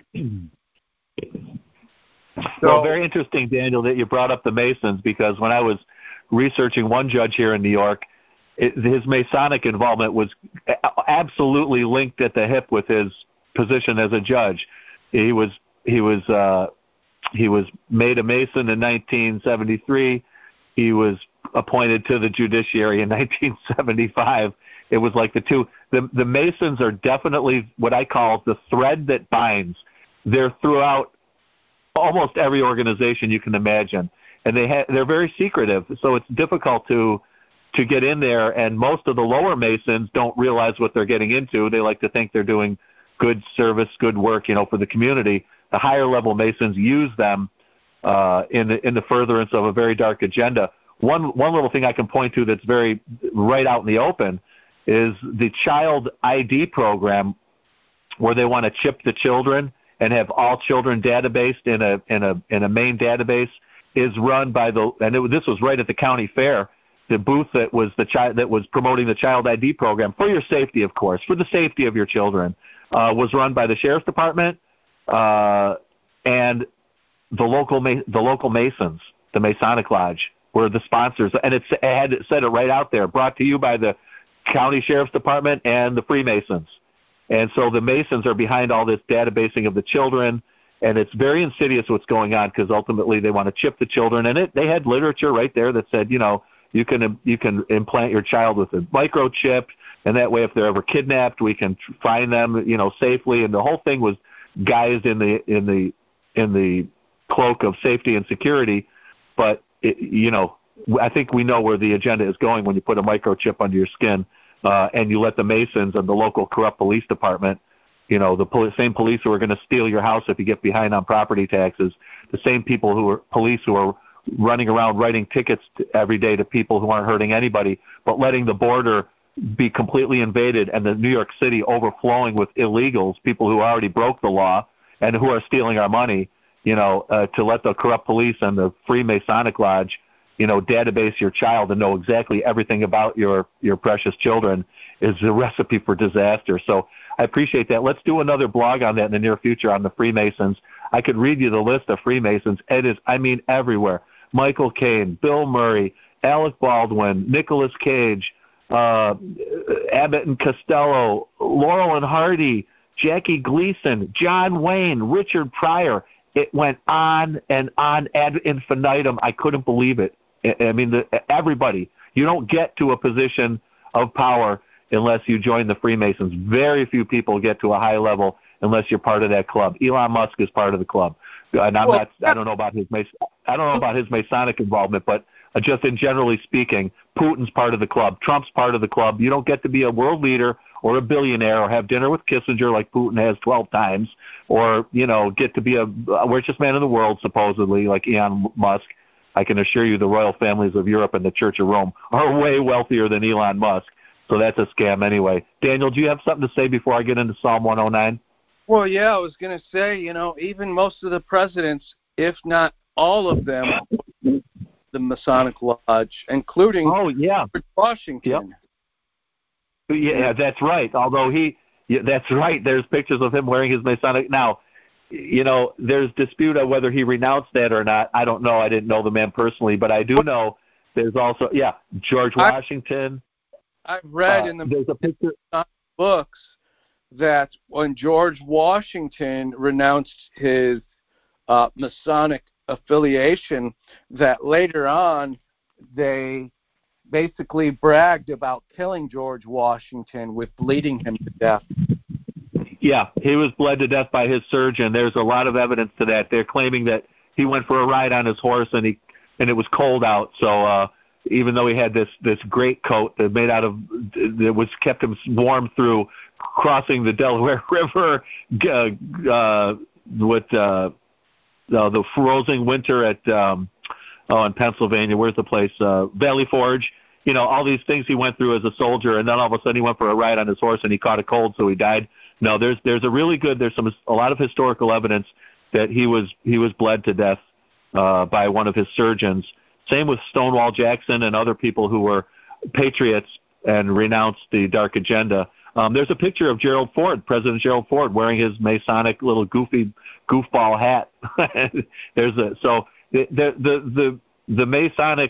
Well, very interesting, Daniel, that you brought up the Masons, because when I was researching one judge here in New York, it, his Masonic involvement was absolutely linked at the hip with his position as a judge. He was he was uh, he was made a Mason in nineteen seventy-three. He was appointed to the judiciary in nineteen seventy-five. It was like the two. The, the Masons are definitely what I call the thread that binds. They're throughout almost every organization you can imagine, and they ha- they're very secretive, so it's difficult to to get in there. And most of the lower Masons don't realize what they're getting into. They like to think they're doing good service, good work, you know, for the community. The higher level Masons use them uh, in the in the furtherance of a very dark agenda. One one little thing I can point to that's very right out in the open is the child I D program, where they want to chip the children and have all children databased in a in a in a main database, is run by the, and it, this was right at the county fair. The booth that was the child that was promoting the child I D program, for your safety, of course, for the safety of your children, uh, was run by the sheriff's department uh, and the local Ma- the local Masons, the Masonic Lodge, were the sponsors, and it's, it had it said it right out there, brought to you by the county sheriff's department and the Freemasons. And so the Masons are behind all this databasing of the children, and it's very insidious what's going on, because ultimately they want to chip the children. And it, they had literature right there that said, you know, you can you can implant your child with a microchip, and that way if they're ever kidnapped, we can find them, you know, safely. And the whole thing was guised in the in the in the cloak of safety and security. But it, you know, I think we know where the agenda is going when you put a microchip under your skin. Uh, and you let the Masons and the local corrupt police department, you know, the pol- same police who are going to steal your house if you get behind on property taxes, the same people who are police who are running around writing tickets to, every day to people who aren't hurting anybody, but letting the border be completely invaded and the New York City overflowing with illegals, people who already broke the law and who are stealing our money, you know, uh, to let the corrupt police and the Free Masonic Lodge, you know, database your child and know exactly everything about your, your precious children is a recipe for disaster. So I appreciate that. Let's do another blog on that in the near future on the Freemasons. I could read you the list of Freemasons. It is, I mean, everywhere. Michael Caine, Bill Murray, Alec Baldwin, Nicolas Cage, uh, Abbott and Costello, Laurel and Hardy, Jackie Gleason, John Wayne, Richard Pryor. It went on and on ad infinitum. I couldn't believe it. I mean, the, everybody. You don't get to a position of power unless you join the Freemasons. Very few people get to a high level unless you're part of that club. Elon Musk is part of the club, and I'm Well, not. I don't know about his. I don't know about his Masonic involvement, but just in generally speaking, Putin's part of the club. Trump's part of the club. You don't get to be a world leader or a billionaire or have dinner with Kissinger like Putin has twelve times, or, you know, get to be a, a richest man in the world supposedly like Elon Musk. I can assure you the royal families of Europe and the Church of Rome are way wealthier than Elon Musk. So that's a scam anyway. Daniel, do you have something to say before I get into Psalm one oh nine? Well, yeah, I was going to say, you know, even most of the presidents, if not all of them, the Masonic Lodge, including oh, yeah. George Washington. Yep. Yeah, that's right. Although he, yeah, that's right. There's pictures of him wearing his Masonic. Now, you know, there's dispute on whether he renounced that or not. I don't know. I didn't know the man personally, but I do know there's also, yeah, George Washington. I, I've read uh, in the there's a picture. books that when George Washington renounced his uh, Masonic affiliation, that later on they basically bragged about killing George Washington with bleeding him to death. Yeah, he was bled to death by his surgeon. There's a lot of evidence to that. They're claiming that he went for a ride on his horse and he and it was cold out, so uh, even though he had this this great coat that made out of that was kept him warm through crossing the Delaware River, uh, uh, with uh, the, the frozen winter at um, oh in Pennsylvania. Where's the place? Uh, Valley Forge. You know, all these things he went through as a soldier, and then all of a sudden he went for a ride on his horse and he caught a cold, so he died. No, there's there's a really good there's some a lot of historical evidence that he was he was bled to death uh, by one of his surgeons. Same with Stonewall Jackson and other people who were patriots and renounced the dark agenda. Um, there's a picture of Gerald Ford, President Gerald Ford, wearing his Masonic little goofy goofball hat. there's a so the the the the, the Masonic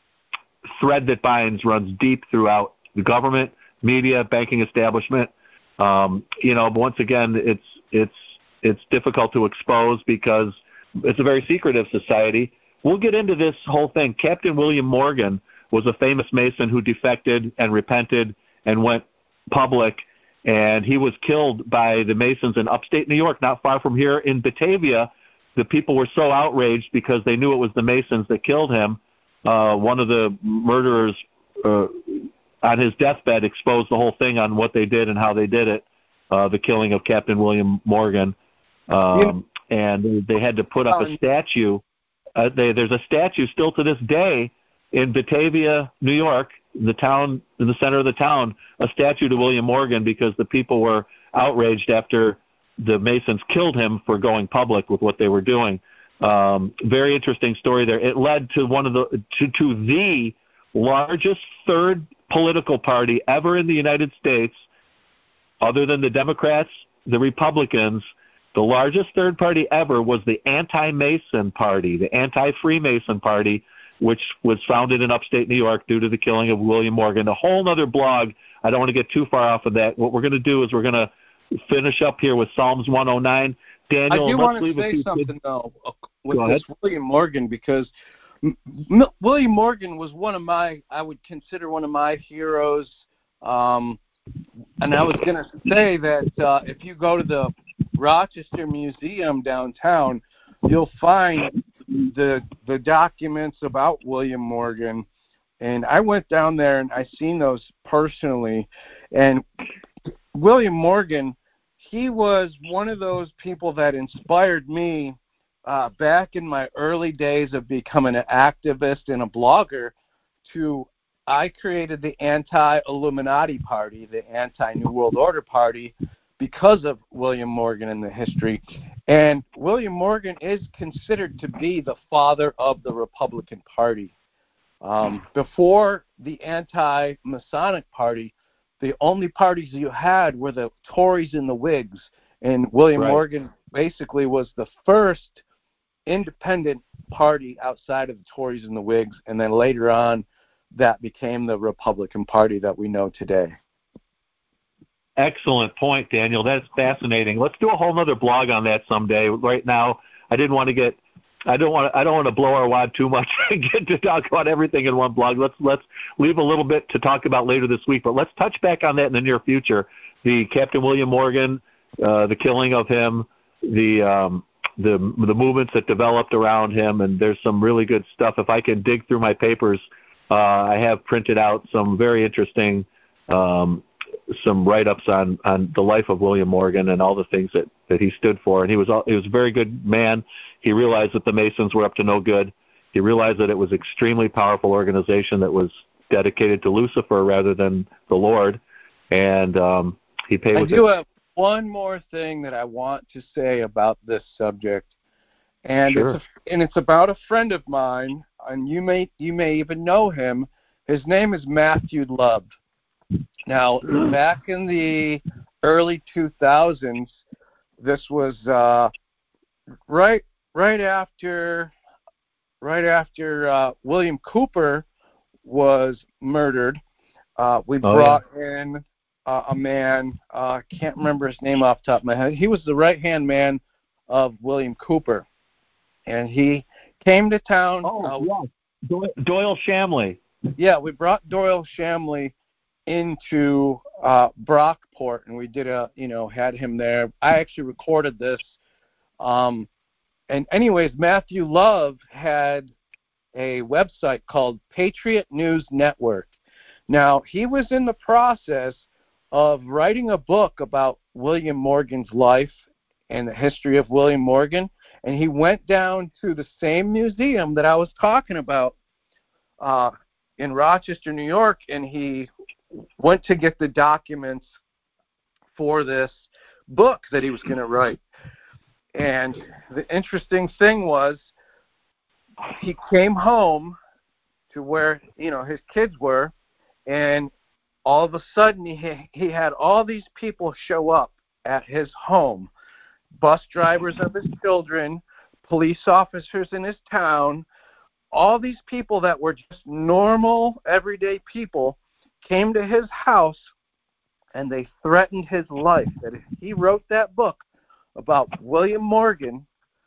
thread that binds runs deep throughout the government, media, banking establishment. Um, you know, but once again, it's it's it's difficult to expose because it's a very secretive society. We'll get into this whole thing. Captain William Morgan was a famous Mason who defected and repented and went public, and he was killed by the Masons in upstate New York, not far from here in Batavia. The people were so outraged because they knew it was the Masons that killed him. Uh, one of the murderers uh, on his deathbed exposed the whole thing on what they did and how they did it, uh, the killing of Captain William Morgan. Um, yeah. And they had to put up a statue. Uh, they, there's a statue still to this day in Batavia, New York, in the town, in the center of the town, a statue to William Morgan because the people were outraged after the Masons killed him for going public with what they were doing. Um, very interesting story there. It led to one of the to, to the largest third political party ever in the United States, other than the Democrats, the Republicans. The largest third party ever was the Anti-Mason Party, the Anti-Freemason Party, which was founded in upstate New York due to the killing of William Morgan. A whole other blog. I don't want to get too far off of that. What we're going to do is we're going to finish up here with Psalms one oh nine. Daniel, I do let's want to say something, kids. though, with this William Morgan, because M- William Morgan was one of my, I would consider one of my heroes. Um, and I was going to say that uh, if you go to the Rochester Museum downtown, you'll find the the documents about William Morgan. And I went down there and I seen those personally. And William Morgan, he was one of those people that inspired me uh, back in my early days of becoming an activist and a blogger to, I created the Anti-Illuminati Party, the Anti-New World Order Party, because of William Morgan in the history. And William Morgan is considered to be the father of the Republican Party. Um, before the Anti-Masonic Party, the only parties you had were the Tories and the Whigs, and William Right. Morgan basically was the first independent party outside of the Tories and the Whigs, and then later on that became the Republican Party that we know today. Excellent point, Daniel. That's fascinating. Let's do a whole other blog on that someday. Right now, I didn't want to get, I don't want to, I don't want to blow our wad too much and get to talk about everything in one blog. Let's let's leave a little bit to talk about later this week. But let's touch back on that in the near future. The Captain William Morgan, uh, the killing of him, the um, the the movements that developed around him, and there's some really good stuff. If I can dig through my papers, uh, I have printed out some very interesting. Um, some write-ups on, on the life of William Morgan and all the things that, that he stood for. And he was he was a very good man. He realized that the Masons were up to no good. He realized that it was an extremely powerful organization that was dedicated to Lucifer rather than the Lord. And um, he paid I with do it. have one more thing that I want to say about this subject. And Sure. it's a, and it's about a friend of mine, and you may you may even know him. His name is Matthew Love. Now, back in the early two thousands, this was uh, right right after right after uh, William Cooper was murdered. Uh, we Oh, brought yeah. in uh, a man. I uh, can't remember his name off the top of my head. He was the right-hand man of William Cooper, and he came to town. Oh, uh, yeah. Doyle Shamley. Yeah, we brought Doyle Shamley into uh, Brockport, and we did a, you know, had him there. I actually recorded this. Um, and anyways, Matthew Love had a website called Patriot News Network. Now, he was in the process of writing a book about William Morgan's life and the history of William Morgan. And he went down to the same museum that I was talking about uh, in Rochester, New York, and he went to get the documents for this book that he was going to write. And the interesting thing was, he came home to where, you know, his kids were, and all of a sudden he he had all these people show up at his home, bus drivers of his children, police officers in his town. All these people that were just normal, everyday people came to his house, and they threatened his life, that if he wrote that book about William Morgan,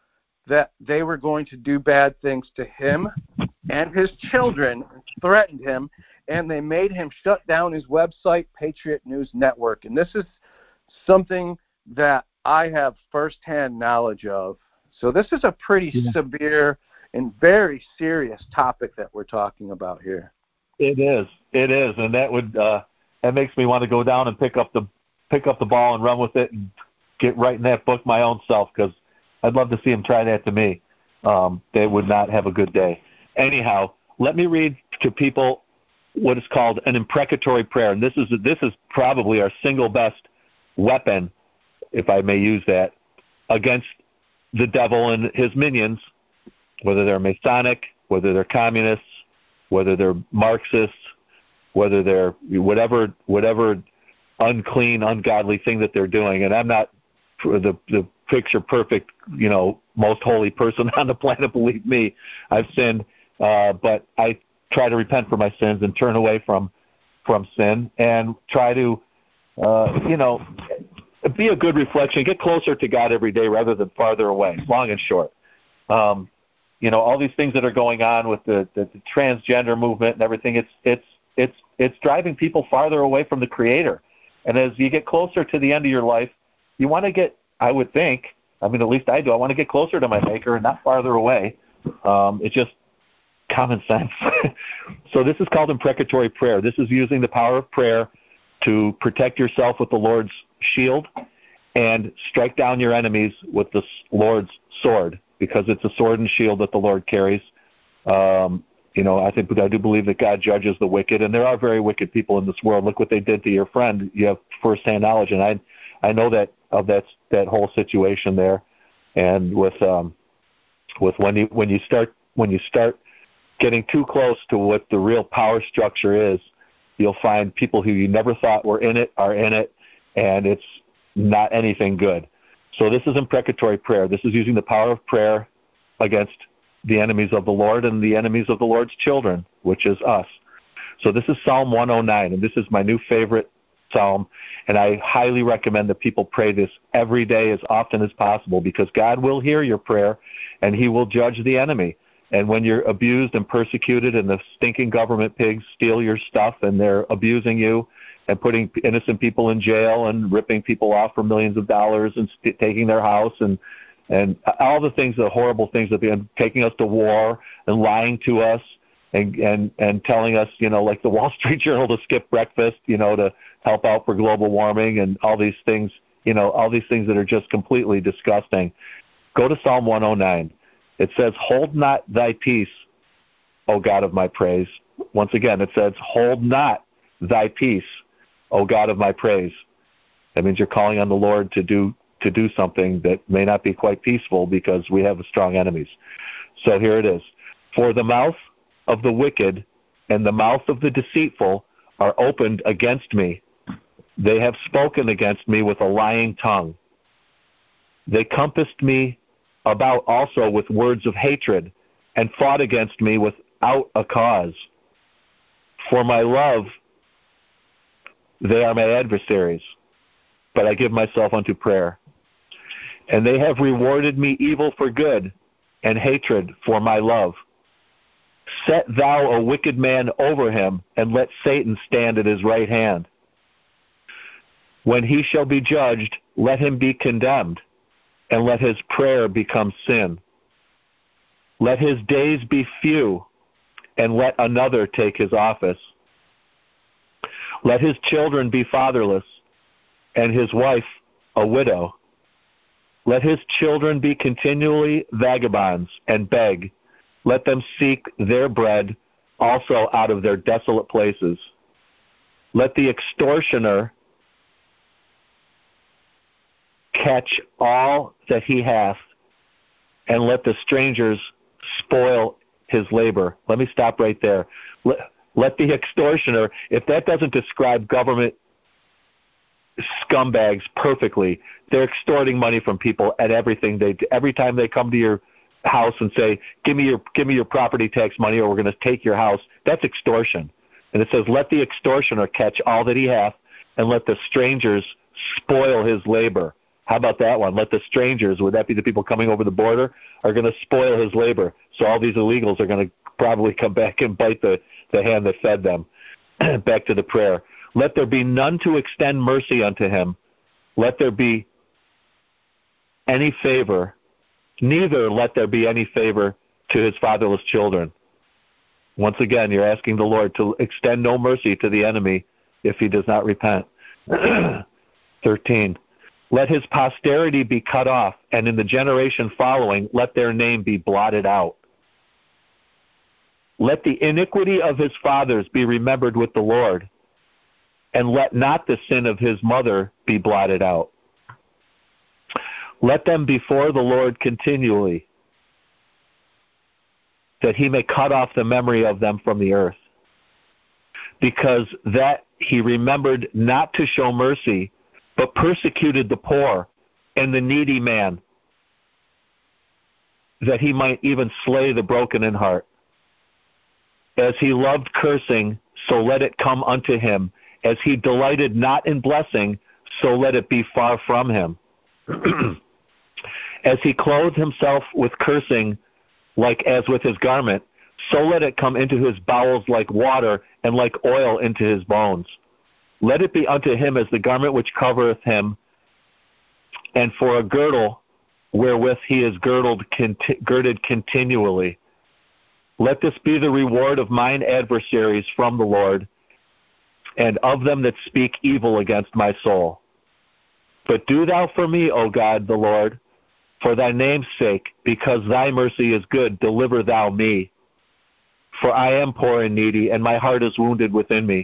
that they were going to do bad things to him and his children, threatened him, and they made him shut down his website, Patriot News Network. And this is something that I have firsthand knowledge of. So this is a pretty yeah. severe and very serious topic that we're talking about here. It is. It is, and that would uh, that makes me want to go down and pick up the pick up the ball and run with it and get writing that book my own self, because I'd love to see him try that to me. Um, they would not have a good day. Anyhow, let me read to people what is called an imprecatory prayer, and this is this is probably our single best weapon, if I may use that, against the devil and his minions, whether they're Masonic, whether they're communists, whether they're Marxists, whether they're whatever whatever unclean, ungodly thing that they're doing. And I'm not the the picture perfect, you know, most holy person on the planet. Believe me, I've sinned, uh, but I try to repent for my sins and turn away from from sin and try to, uh, you know, be a good reflection, get closer to God every day rather than farther away, long and short. Um, you know, all these things that are going on with the, the, the transgender movement and everything, it's it's it's it's driving people farther away from the Creator. And as you get closer to the end of your life, you want to get, I would think, I mean, at least I do, I want to get closer to my Maker and not farther away. Um, it's just common sense. So this is called imprecatory prayer. This is using the power of prayer to protect yourself with the Lord's shield and strike down your enemies with the Lord's sword, because it's a sword and shield that the Lord carries. Um, you know, I think I do believe that God judges the wicked, and there are very wicked people in this world. Look what they did to your friend. You have firsthand knowledge, and I, I know that of that that whole situation there. And with um, with when you when you start when you start getting too close to what the real power structure is, you'll find people who you never thought were in it are in it, and it's not anything good. So this is imprecatory prayer. This is using the power of prayer against the enemies of the Lord and the enemies of the Lord's children, which is us. So this is Psalm one oh nine, and this is my new favorite psalm, and I highly recommend that people pray this every day as often as possible, because God will hear your prayer, and He will judge the enemy. And when you're abused and persecuted and the stinking government pigs steal your stuff and they're abusing you and putting innocent people in jail and ripping people off for millions of dollars and st- taking their house and and all the things, the horrible things that they're taking us to war and lying to us and, and, and telling us, you know, like the Wall Street Journal, to skip breakfast, you know, to help out for global warming and all these things, you know, all these things that are just completely disgusting. Go to Psalm one oh nine. It says, hold not thy peace, O God of my praise. Once again, it says, hold not thy peace, O God of my praise. That means you're calling on the Lord to do to do something that may not be quite peaceful, because we have strong enemies. So here it is. For the mouth of the wicked and the mouth of the deceitful are opened against me. They have spoken against me with a lying tongue. They compassed me about also with words of hatred, and fought against me without a cause. For my love, they are my adversaries, but I give myself unto prayer. And they have rewarded me evil for good, and hatred for my love. Set thou a wicked man over him, and let Satan stand at his right hand. When he shall be judged, let him be condemned, and let his prayer become sin. Let his days be few, and let another take his office. Let his children be fatherless, and his wife a widow. Let his children be continually vagabonds and beg. Let them seek their bread also out of their desolate places. Let the extortioner catch all that he hath, and let the strangers spoil his labor. Let me stop right there. Let, let the extortioner, if that doesn't describe government scumbags perfectly, they're extorting money from people at everything they do. Every time they come to your house and say, give me your give me your property tax money or we're going to take your house, that's extortion. And it says, let the extortioner catch all that he hath, and let the strangers spoil his labor. How about that one? Let the strangers, would that be the people coming over the border, are going to spoil his labor. So all these illegals are going to probably come back and bite the, the hand that fed them. Back to the prayer. Let there be none to extend mercy unto him. Let there be any favor, neither let there be any favor to his fatherless children. Once again, you're asking the Lord to extend no mercy to the enemy if he does not repent. thirteen. Let his posterity be cut off, and in the generation following, let their name be blotted out. Let the iniquity of his fathers be remembered with the Lord, and let not the sin of his mother be blotted out. Let them before the Lord continually, that he may cut off the memory of them from the earth. Because that he remembered not to show mercy, but persecuted the poor and the needy man, that he might even slay the broken in heart. As he loved cursing, so let it come unto him. As he delighted not in blessing, so let it be far from him. As he clothed himself with cursing, like as with his garment, so let it come into his bowels like water, and like oil into his bones. Let it be unto him as the garment which covereth him, and for a girdle wherewith he is girdled, conti- girded continually. Let this be the reward of mine adversaries from the Lord, and of them that speak evil against my soul. But do thou for me, O God the Lord, for thy name's sake, because thy mercy is good, deliver thou me. For I am poor and needy, and my heart is wounded within me.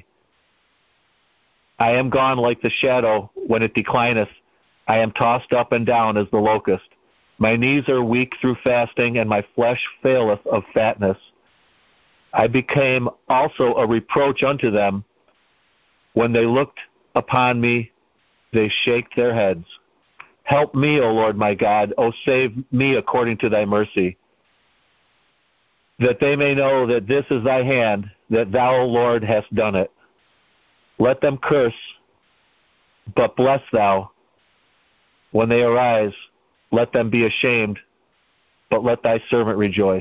I am gone like the shadow when it declineth. I am tossed up and down as the locust. My knees are weak through fasting, and my flesh faileth of fatness. I became also a reproach unto them. When they looked upon me, they shake their heads. Help me, O Lord my God. O save me according to thy mercy, that they may know that this is thy hand, that thou, O Lord, hast done it. Let them curse, but bless thou. When they arise, let them be ashamed, but let thy servant rejoice.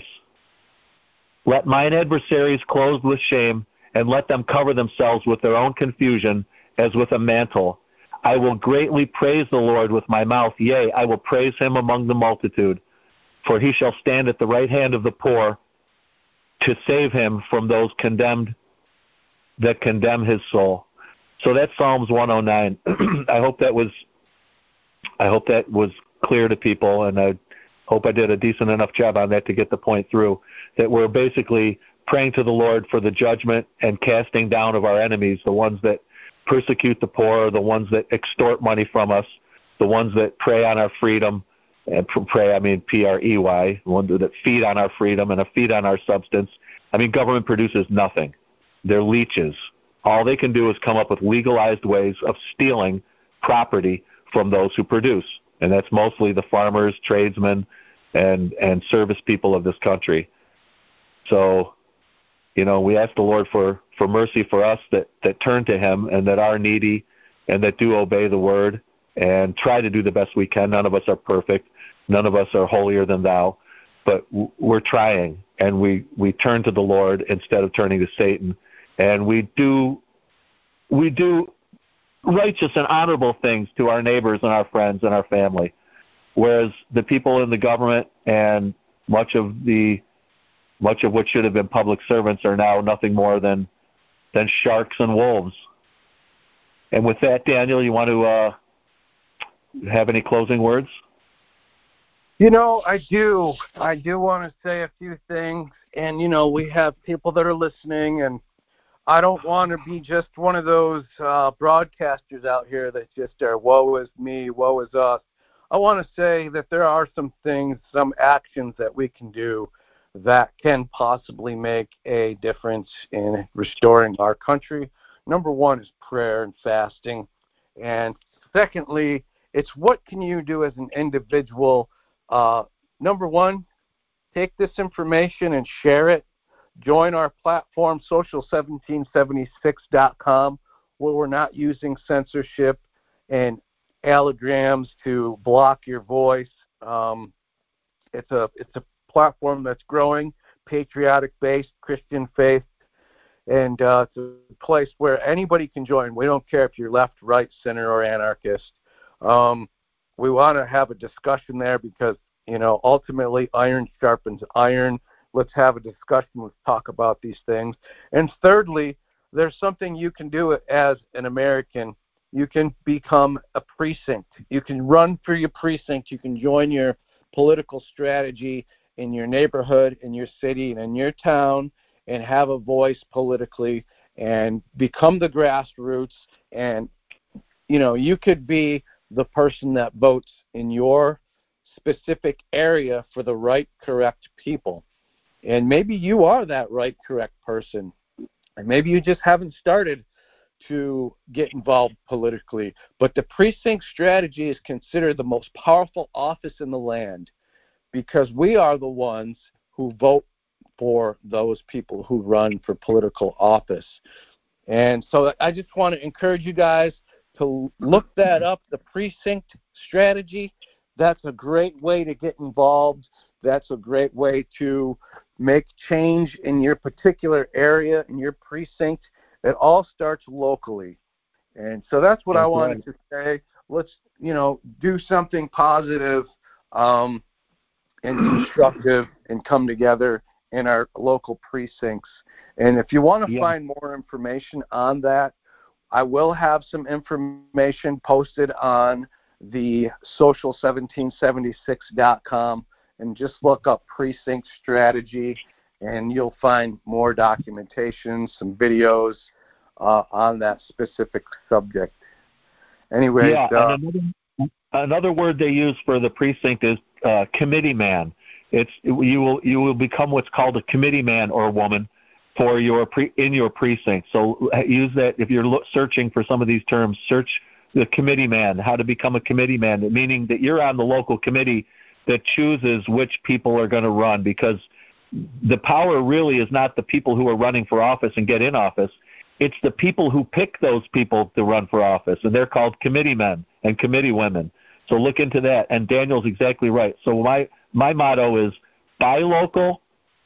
Let mine adversaries clothed with shame, and let them cover themselves with their own confusion, as with a mantle. I will greatly praise the Lord with my mouth, yea, I will praise him among the multitude. For he shall stand at the right hand of the poor, to save him from those condemned that condemn his soul. So that's Psalms one oh nine. I hope that was I hope that was clear to people, and I hope I did a decent enough job on that to get the point through, that we're basically praying to the Lord for the judgment and casting down of our enemies, the ones that persecute the poor, the ones that extort money from us, the ones that prey on our freedom, and prey, I mean P R E Y, the ones that feed on our freedom and feed on our substance. I mean, government produces nothing. They're leeches. All they can do is come up with legalized ways of stealing property from those who produce. And that's mostly the farmers, tradesmen, and, and service people of this country. So, you know, we ask the Lord for, for mercy for us that, that turn to him and that are needy and that do obey the word and try to do the best we can. None of us are perfect. None of us are holier than thou. But we're trying, and we, we turn to the Lord instead of turning to Satan. And we do we do righteous and honorable things to our neighbors and our friends and our family, whereas the people in the government and much of the much of what should have been public servants are now nothing more than than sharks and wolves. And with that, Daniel, you want to uh, have any closing words? You know, I do. I do want to say a few things. And, you know, we have people that are listening, and I don't want to be just one of those uh, broadcasters out here that just are, woe is me, woe is us. I want to say that there are some things, some actions that we can do that can possibly make a difference in restoring our country. Number one is prayer and fasting. And secondly, it's what can you do as an individual. Uh, number one, take this information and share it. Join our platform, social seventeen seventy-six dot com, where we're not using censorship and allegrams to block your voice. Um, it's a it's a platform that's growing, patriotic-based, Christian faith, and uh, it's a place where anybody can join. We don't care if you're left, right, center, or anarchist. Um, we want to have a discussion there because, you know, ultimately iron sharpens iron. Let's have a discussion. Let's talk about these things. And thirdly, there's something you can do as an American. You can become a precinct. You can run for your precinct. You can join your political strategy in your neighborhood, in your city, and in your town, and have a voice politically and become the grassroots. And, you know, you could be the person that votes in your specific area for the right, correct people. And maybe you are that right, correct person. And maybe you just haven't started to get involved politically. But the precinct strategy is considered the most powerful office in the land because we are the ones who vote for those people who run for political office. And so I just want to encourage you guys to look that up, the precinct strategy. That's a great way to get involved. That's a great way to make change in your particular area, in your precinct. It all starts locally. And so that's what that's I wanted right. to say. Let's, you know, do something positive um, and constructive and come together in our local precincts. And if you want to yeah. find more information on that, I will have some information posted on the social seventeen seventy-six dot com, and just look up precinct strategy, and you'll find more documentation, some videos uh, on that specific subject. Anyway, yeah, uh, and another, another word they use for the precinct is uh, committee man. It's you will you will become what's called a committee man or woman for your pre, in your precinct. So use that if you're lo- searching for some of these terms. Search the committee man, how to become a committee man, meaning that you're on the local committee that chooses which people are going to run, because the power really is not the people who are running for office and get in office. It's the people who pick those people to run for office, and they're called committee men and committee women. So look into that. And Daniel's exactly right. So my, my motto is buy local,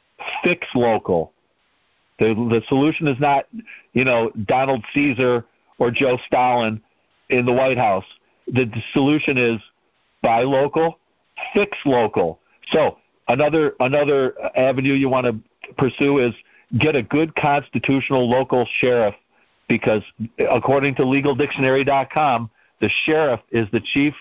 fix local. The, the solution is not, you know, Donald Caesar or Joe Stalin in the White House. The, the solution is buy local, fix local. So another another avenue you want to pursue is get a good constitutional local sheriff, because according to legal dictionary dot com, the sheriff is the chief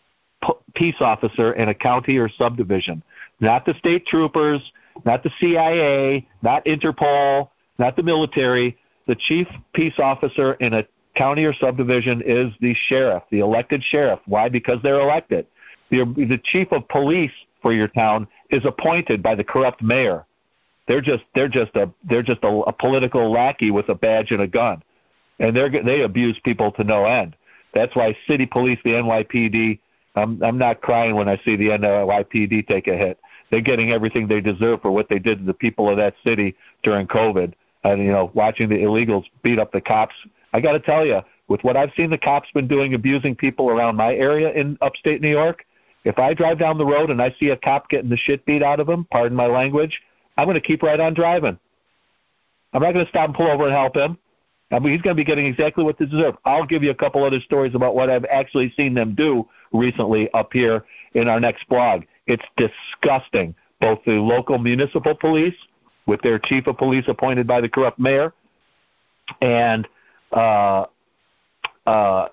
p- peace officer in a county or subdivision, not the state troopers, not the C I A, not Interpol, not the military. The chief peace officer in a county or subdivision is the sheriff, the elected sheriff. Why? Because they're elected. The, the chief of police for your town is appointed by the corrupt mayor. They're just they're just a they're just a, a political lackey with a badge and a gun, and they they abuse people to no end. That's why city police, the N Y P D. I'm I'm not crying when I see the N Y P D take a hit. They're getting everything they deserve for what they did to the people of that city during COVID. And you know, watching the illegals beat up the cops. I got to tell you, with what I've seen the cops been doing, abusing people around my area in upstate New York, if I drive down the road and I see a cop getting the shit beat out of him, pardon my language, I'm going to keep right on driving. I'm not going to stop and pull over and help him. I mean, he's going to be getting exactly what they deserve. I'll give you a couple other stories about what I've actually seen them do recently up here in our next blog. It's disgusting. Both the local municipal police, with their chief of police appointed by the corrupt mayor, and uh, uh,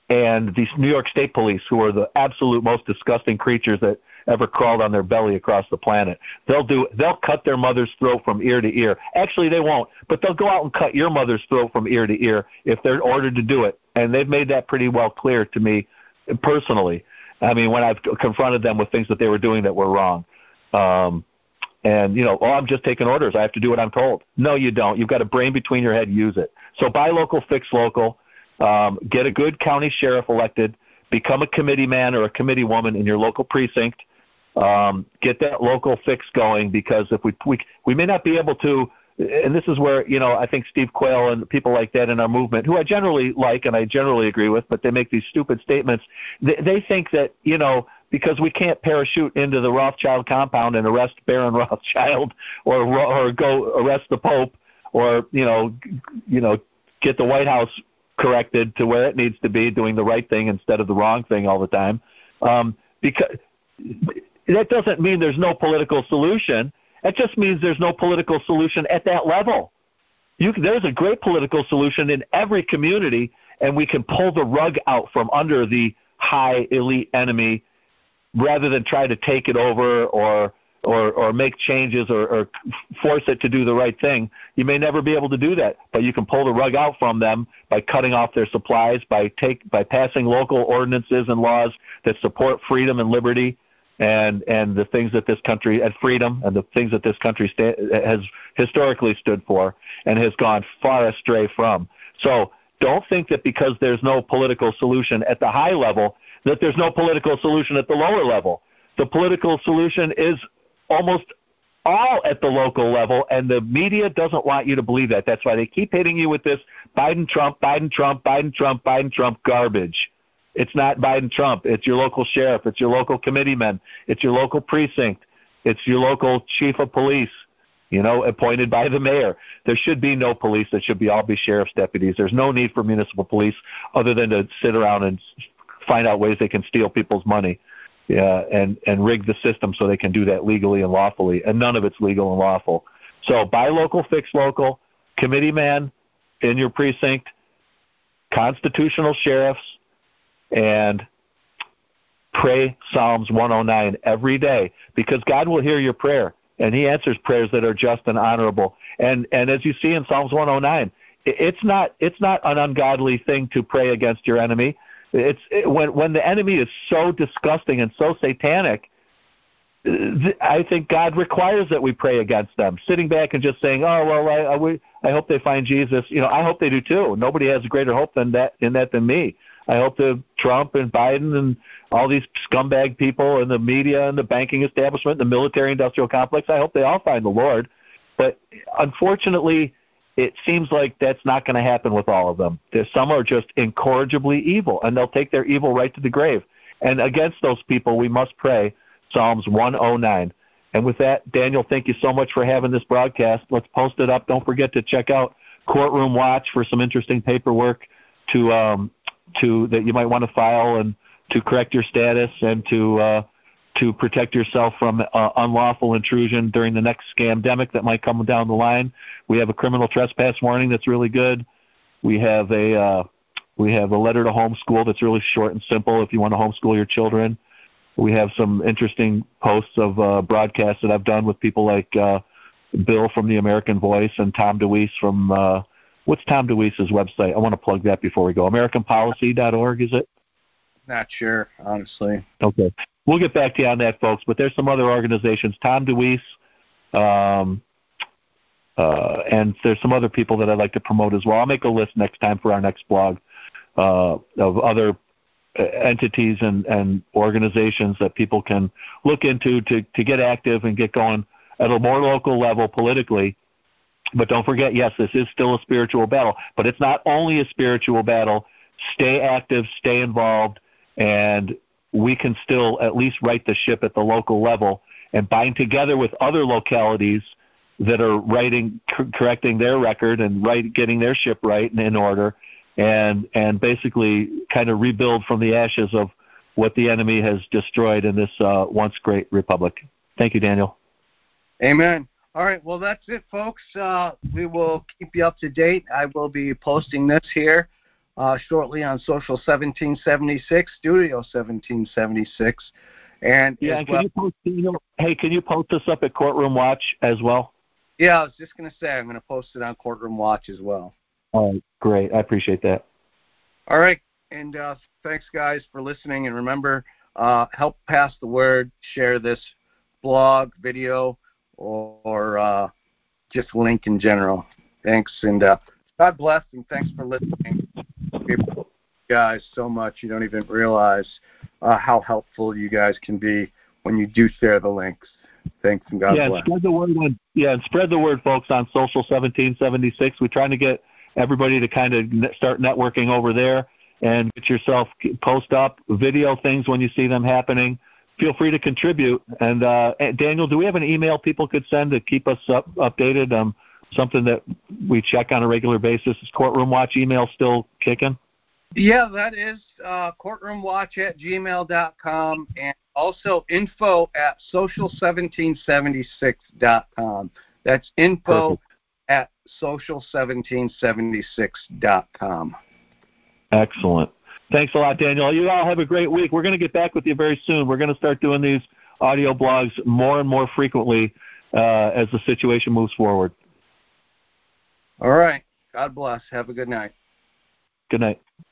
and these New York State police, who are the absolute most disgusting creatures that ever crawled on their belly across the planet. They'll do. They'll cut their mother's throat from ear to ear. Actually, they won't, but they'll go out and cut your mother's throat from ear to ear if they're ordered to do it. And they've made that pretty well clear to me personally. I mean, when I've confronted them with things that they were doing that were wrong. Um, and, you know, oh, I'm just taking orders. I have to do what I'm told. No, you don't. You've got a brain between your head. Use it. So buy local, fix local. Um, get a good county sheriff elected. Become a committee man or a committee woman in your local precinct. Um, get that local fix going, because if we, we we may not be able to, and this is where, you know, I think Steve Quayle and people like that in our movement, who I generally like and I generally agree with, but they make these stupid statements. They, they think that, you know, because we can't parachute into the Rothschild compound and arrest Baron Rothschild or or go arrest the Pope or, you know, you know, get the White House corrected to where it needs to be, doing the right thing instead of the wrong thing all the time. Um, because that doesn't mean there's no political solution. It just means there's no political solution at that level. You, there's a great political solution in every community, and we can pull the rug out from under the high elite enemy rather than try to take it over or or, or make changes or, or force it to do the right thing. You may never be able to do that, but you can pull the rug out from them by cutting off their supplies, by take by passing local ordinances and laws that support freedom and liberty. And and the things that this country, and freedom, and the things that this country sta- has historically stood for and has gone far astray from. So don't think that because there's no political solution at the high level, that there's no political solution at the lower level. The political solution is almost all at the local level, and the media doesn't want you to believe that. That's why they keep hitting you with this Biden-Trump, Biden-Trump, Biden-Trump, Biden-Trump garbage. It's not Biden-Trump. It's your local sheriff. It's your local committeeman. It's your local precinct. It's your local chief of police, you know, appointed by the mayor. There should be no police. There should be all be sheriff's deputies. There's no need for municipal police other than to sit around and find out ways they can steal people's money yeah, and, and rig the system so they can do that legally and lawfully, and none of it's legal and lawful. So buy local, fix local, committeeman in your precinct, constitutional sheriffs, and pray Psalms one oh nine every day, because God will hear your prayer, and he answers prayers that are just and honorable. And and as you see in Psalms one oh nine, it's not it's not an ungodly thing to pray against your enemy. It's it, when when the enemy is so disgusting and so satanic, I think God requires that we pray against them. Sitting back and just saying, "Oh well, I I, I hope they find Jesus." You know, I hope they do too. Nobody has a greater hope than that in that than me. I hope that Trump and Biden and all these scumbag people in the media and the banking establishment, the military-industrial complex, I hope they all find the Lord. But unfortunately, it seems like that's not going to happen with all of them. There's, some are just incorrigibly evil, and they'll take their evil right to the grave. And against those people, we must pray Psalms one oh nine. And with that, Daniel, thank you so much for having this broadcast. Let's post it up. Don't forget to check out Courtroom Watch for some interesting paperwork to um, to that you might want to file and to correct your status and to uh, to protect yourself from uh, unlawful intrusion during the next scamdemic that might come down the line. We have a criminal trespass warning that's really good. We have a uh, we have a letter to homeschool that's really short and simple if you want to homeschool your children. We have some interesting posts of uh, broadcasts that I've done with people like uh, Bill from the American Voice and Tom DeWeese from uh, what's Tom DeWeese's website? I want to plug that before we go. American Policy dot org, is it? Not sure, honestly. Okay. We'll get back to you on that, folks. But there's some other organizations, Tom DeWeese, um, uh, and there's some other people that I'd like to promote as well. I'll make a list next time for our next blog uh, of other entities and, and organizations that people can look into to, to get active and get going at a more local level politically. But don't forget, yes, this is still a spiritual battle, but it's not only a spiritual battle. Stay active, stay involved, and we can still at least right the ship at the local level and bind together with other localities that are writing, c- correcting their record and right, getting their ship right and in order, and and basically kind of rebuild from the ashes of what the enemy has destroyed in this uh, once great republic. Thank you, Daniel. Amen. All right, well, that's it, folks. Uh, we will keep you up to date. I will be posting this here uh, shortly on Social seventeen seventy-six, Studio seventeen seventy-six. And yeah, and well, can you post, you know, hey, can you post this up at Courtroom Watch as well? Yeah, I was just going to say I'm going to post it on Courtroom Watch as well. All right, great. I appreciate that. All right, and uh, thanks, guys, for listening. And remember, uh, help pass the word, share this blog, video, or, or uh, just link in general. Thanks, and uh, God bless, and thanks for listening. You guys so much. You don't even realize uh, how helpful you guys can be when you do share the links. Thanks, and God yeah, bless. Spread the word on, yeah, and spread the word, folks, on Social seventeen seventy-six. We're trying to get everybody to kind of start networking over there and get yourself, post up video things when you see them happening. Feel free to contribute. And uh, Daniel, do we have an email people could send to keep us up, updated? Um, something that we check on a regular basis. Is Courtroom Watch email still kicking? Yeah, that is uh, courtroomwatch at gmail dot com, and also info at social seventeen seventy-six dot com. That's info Perfect. At social seventeen seventy-six dot com. Excellent. Thanks a lot, Daniel. You all have a great week. We're going to get back with you very soon. We're going to start doing these audio blogs more and more frequently uh, as the situation moves forward. All right. God bless. Have a good night. Good night.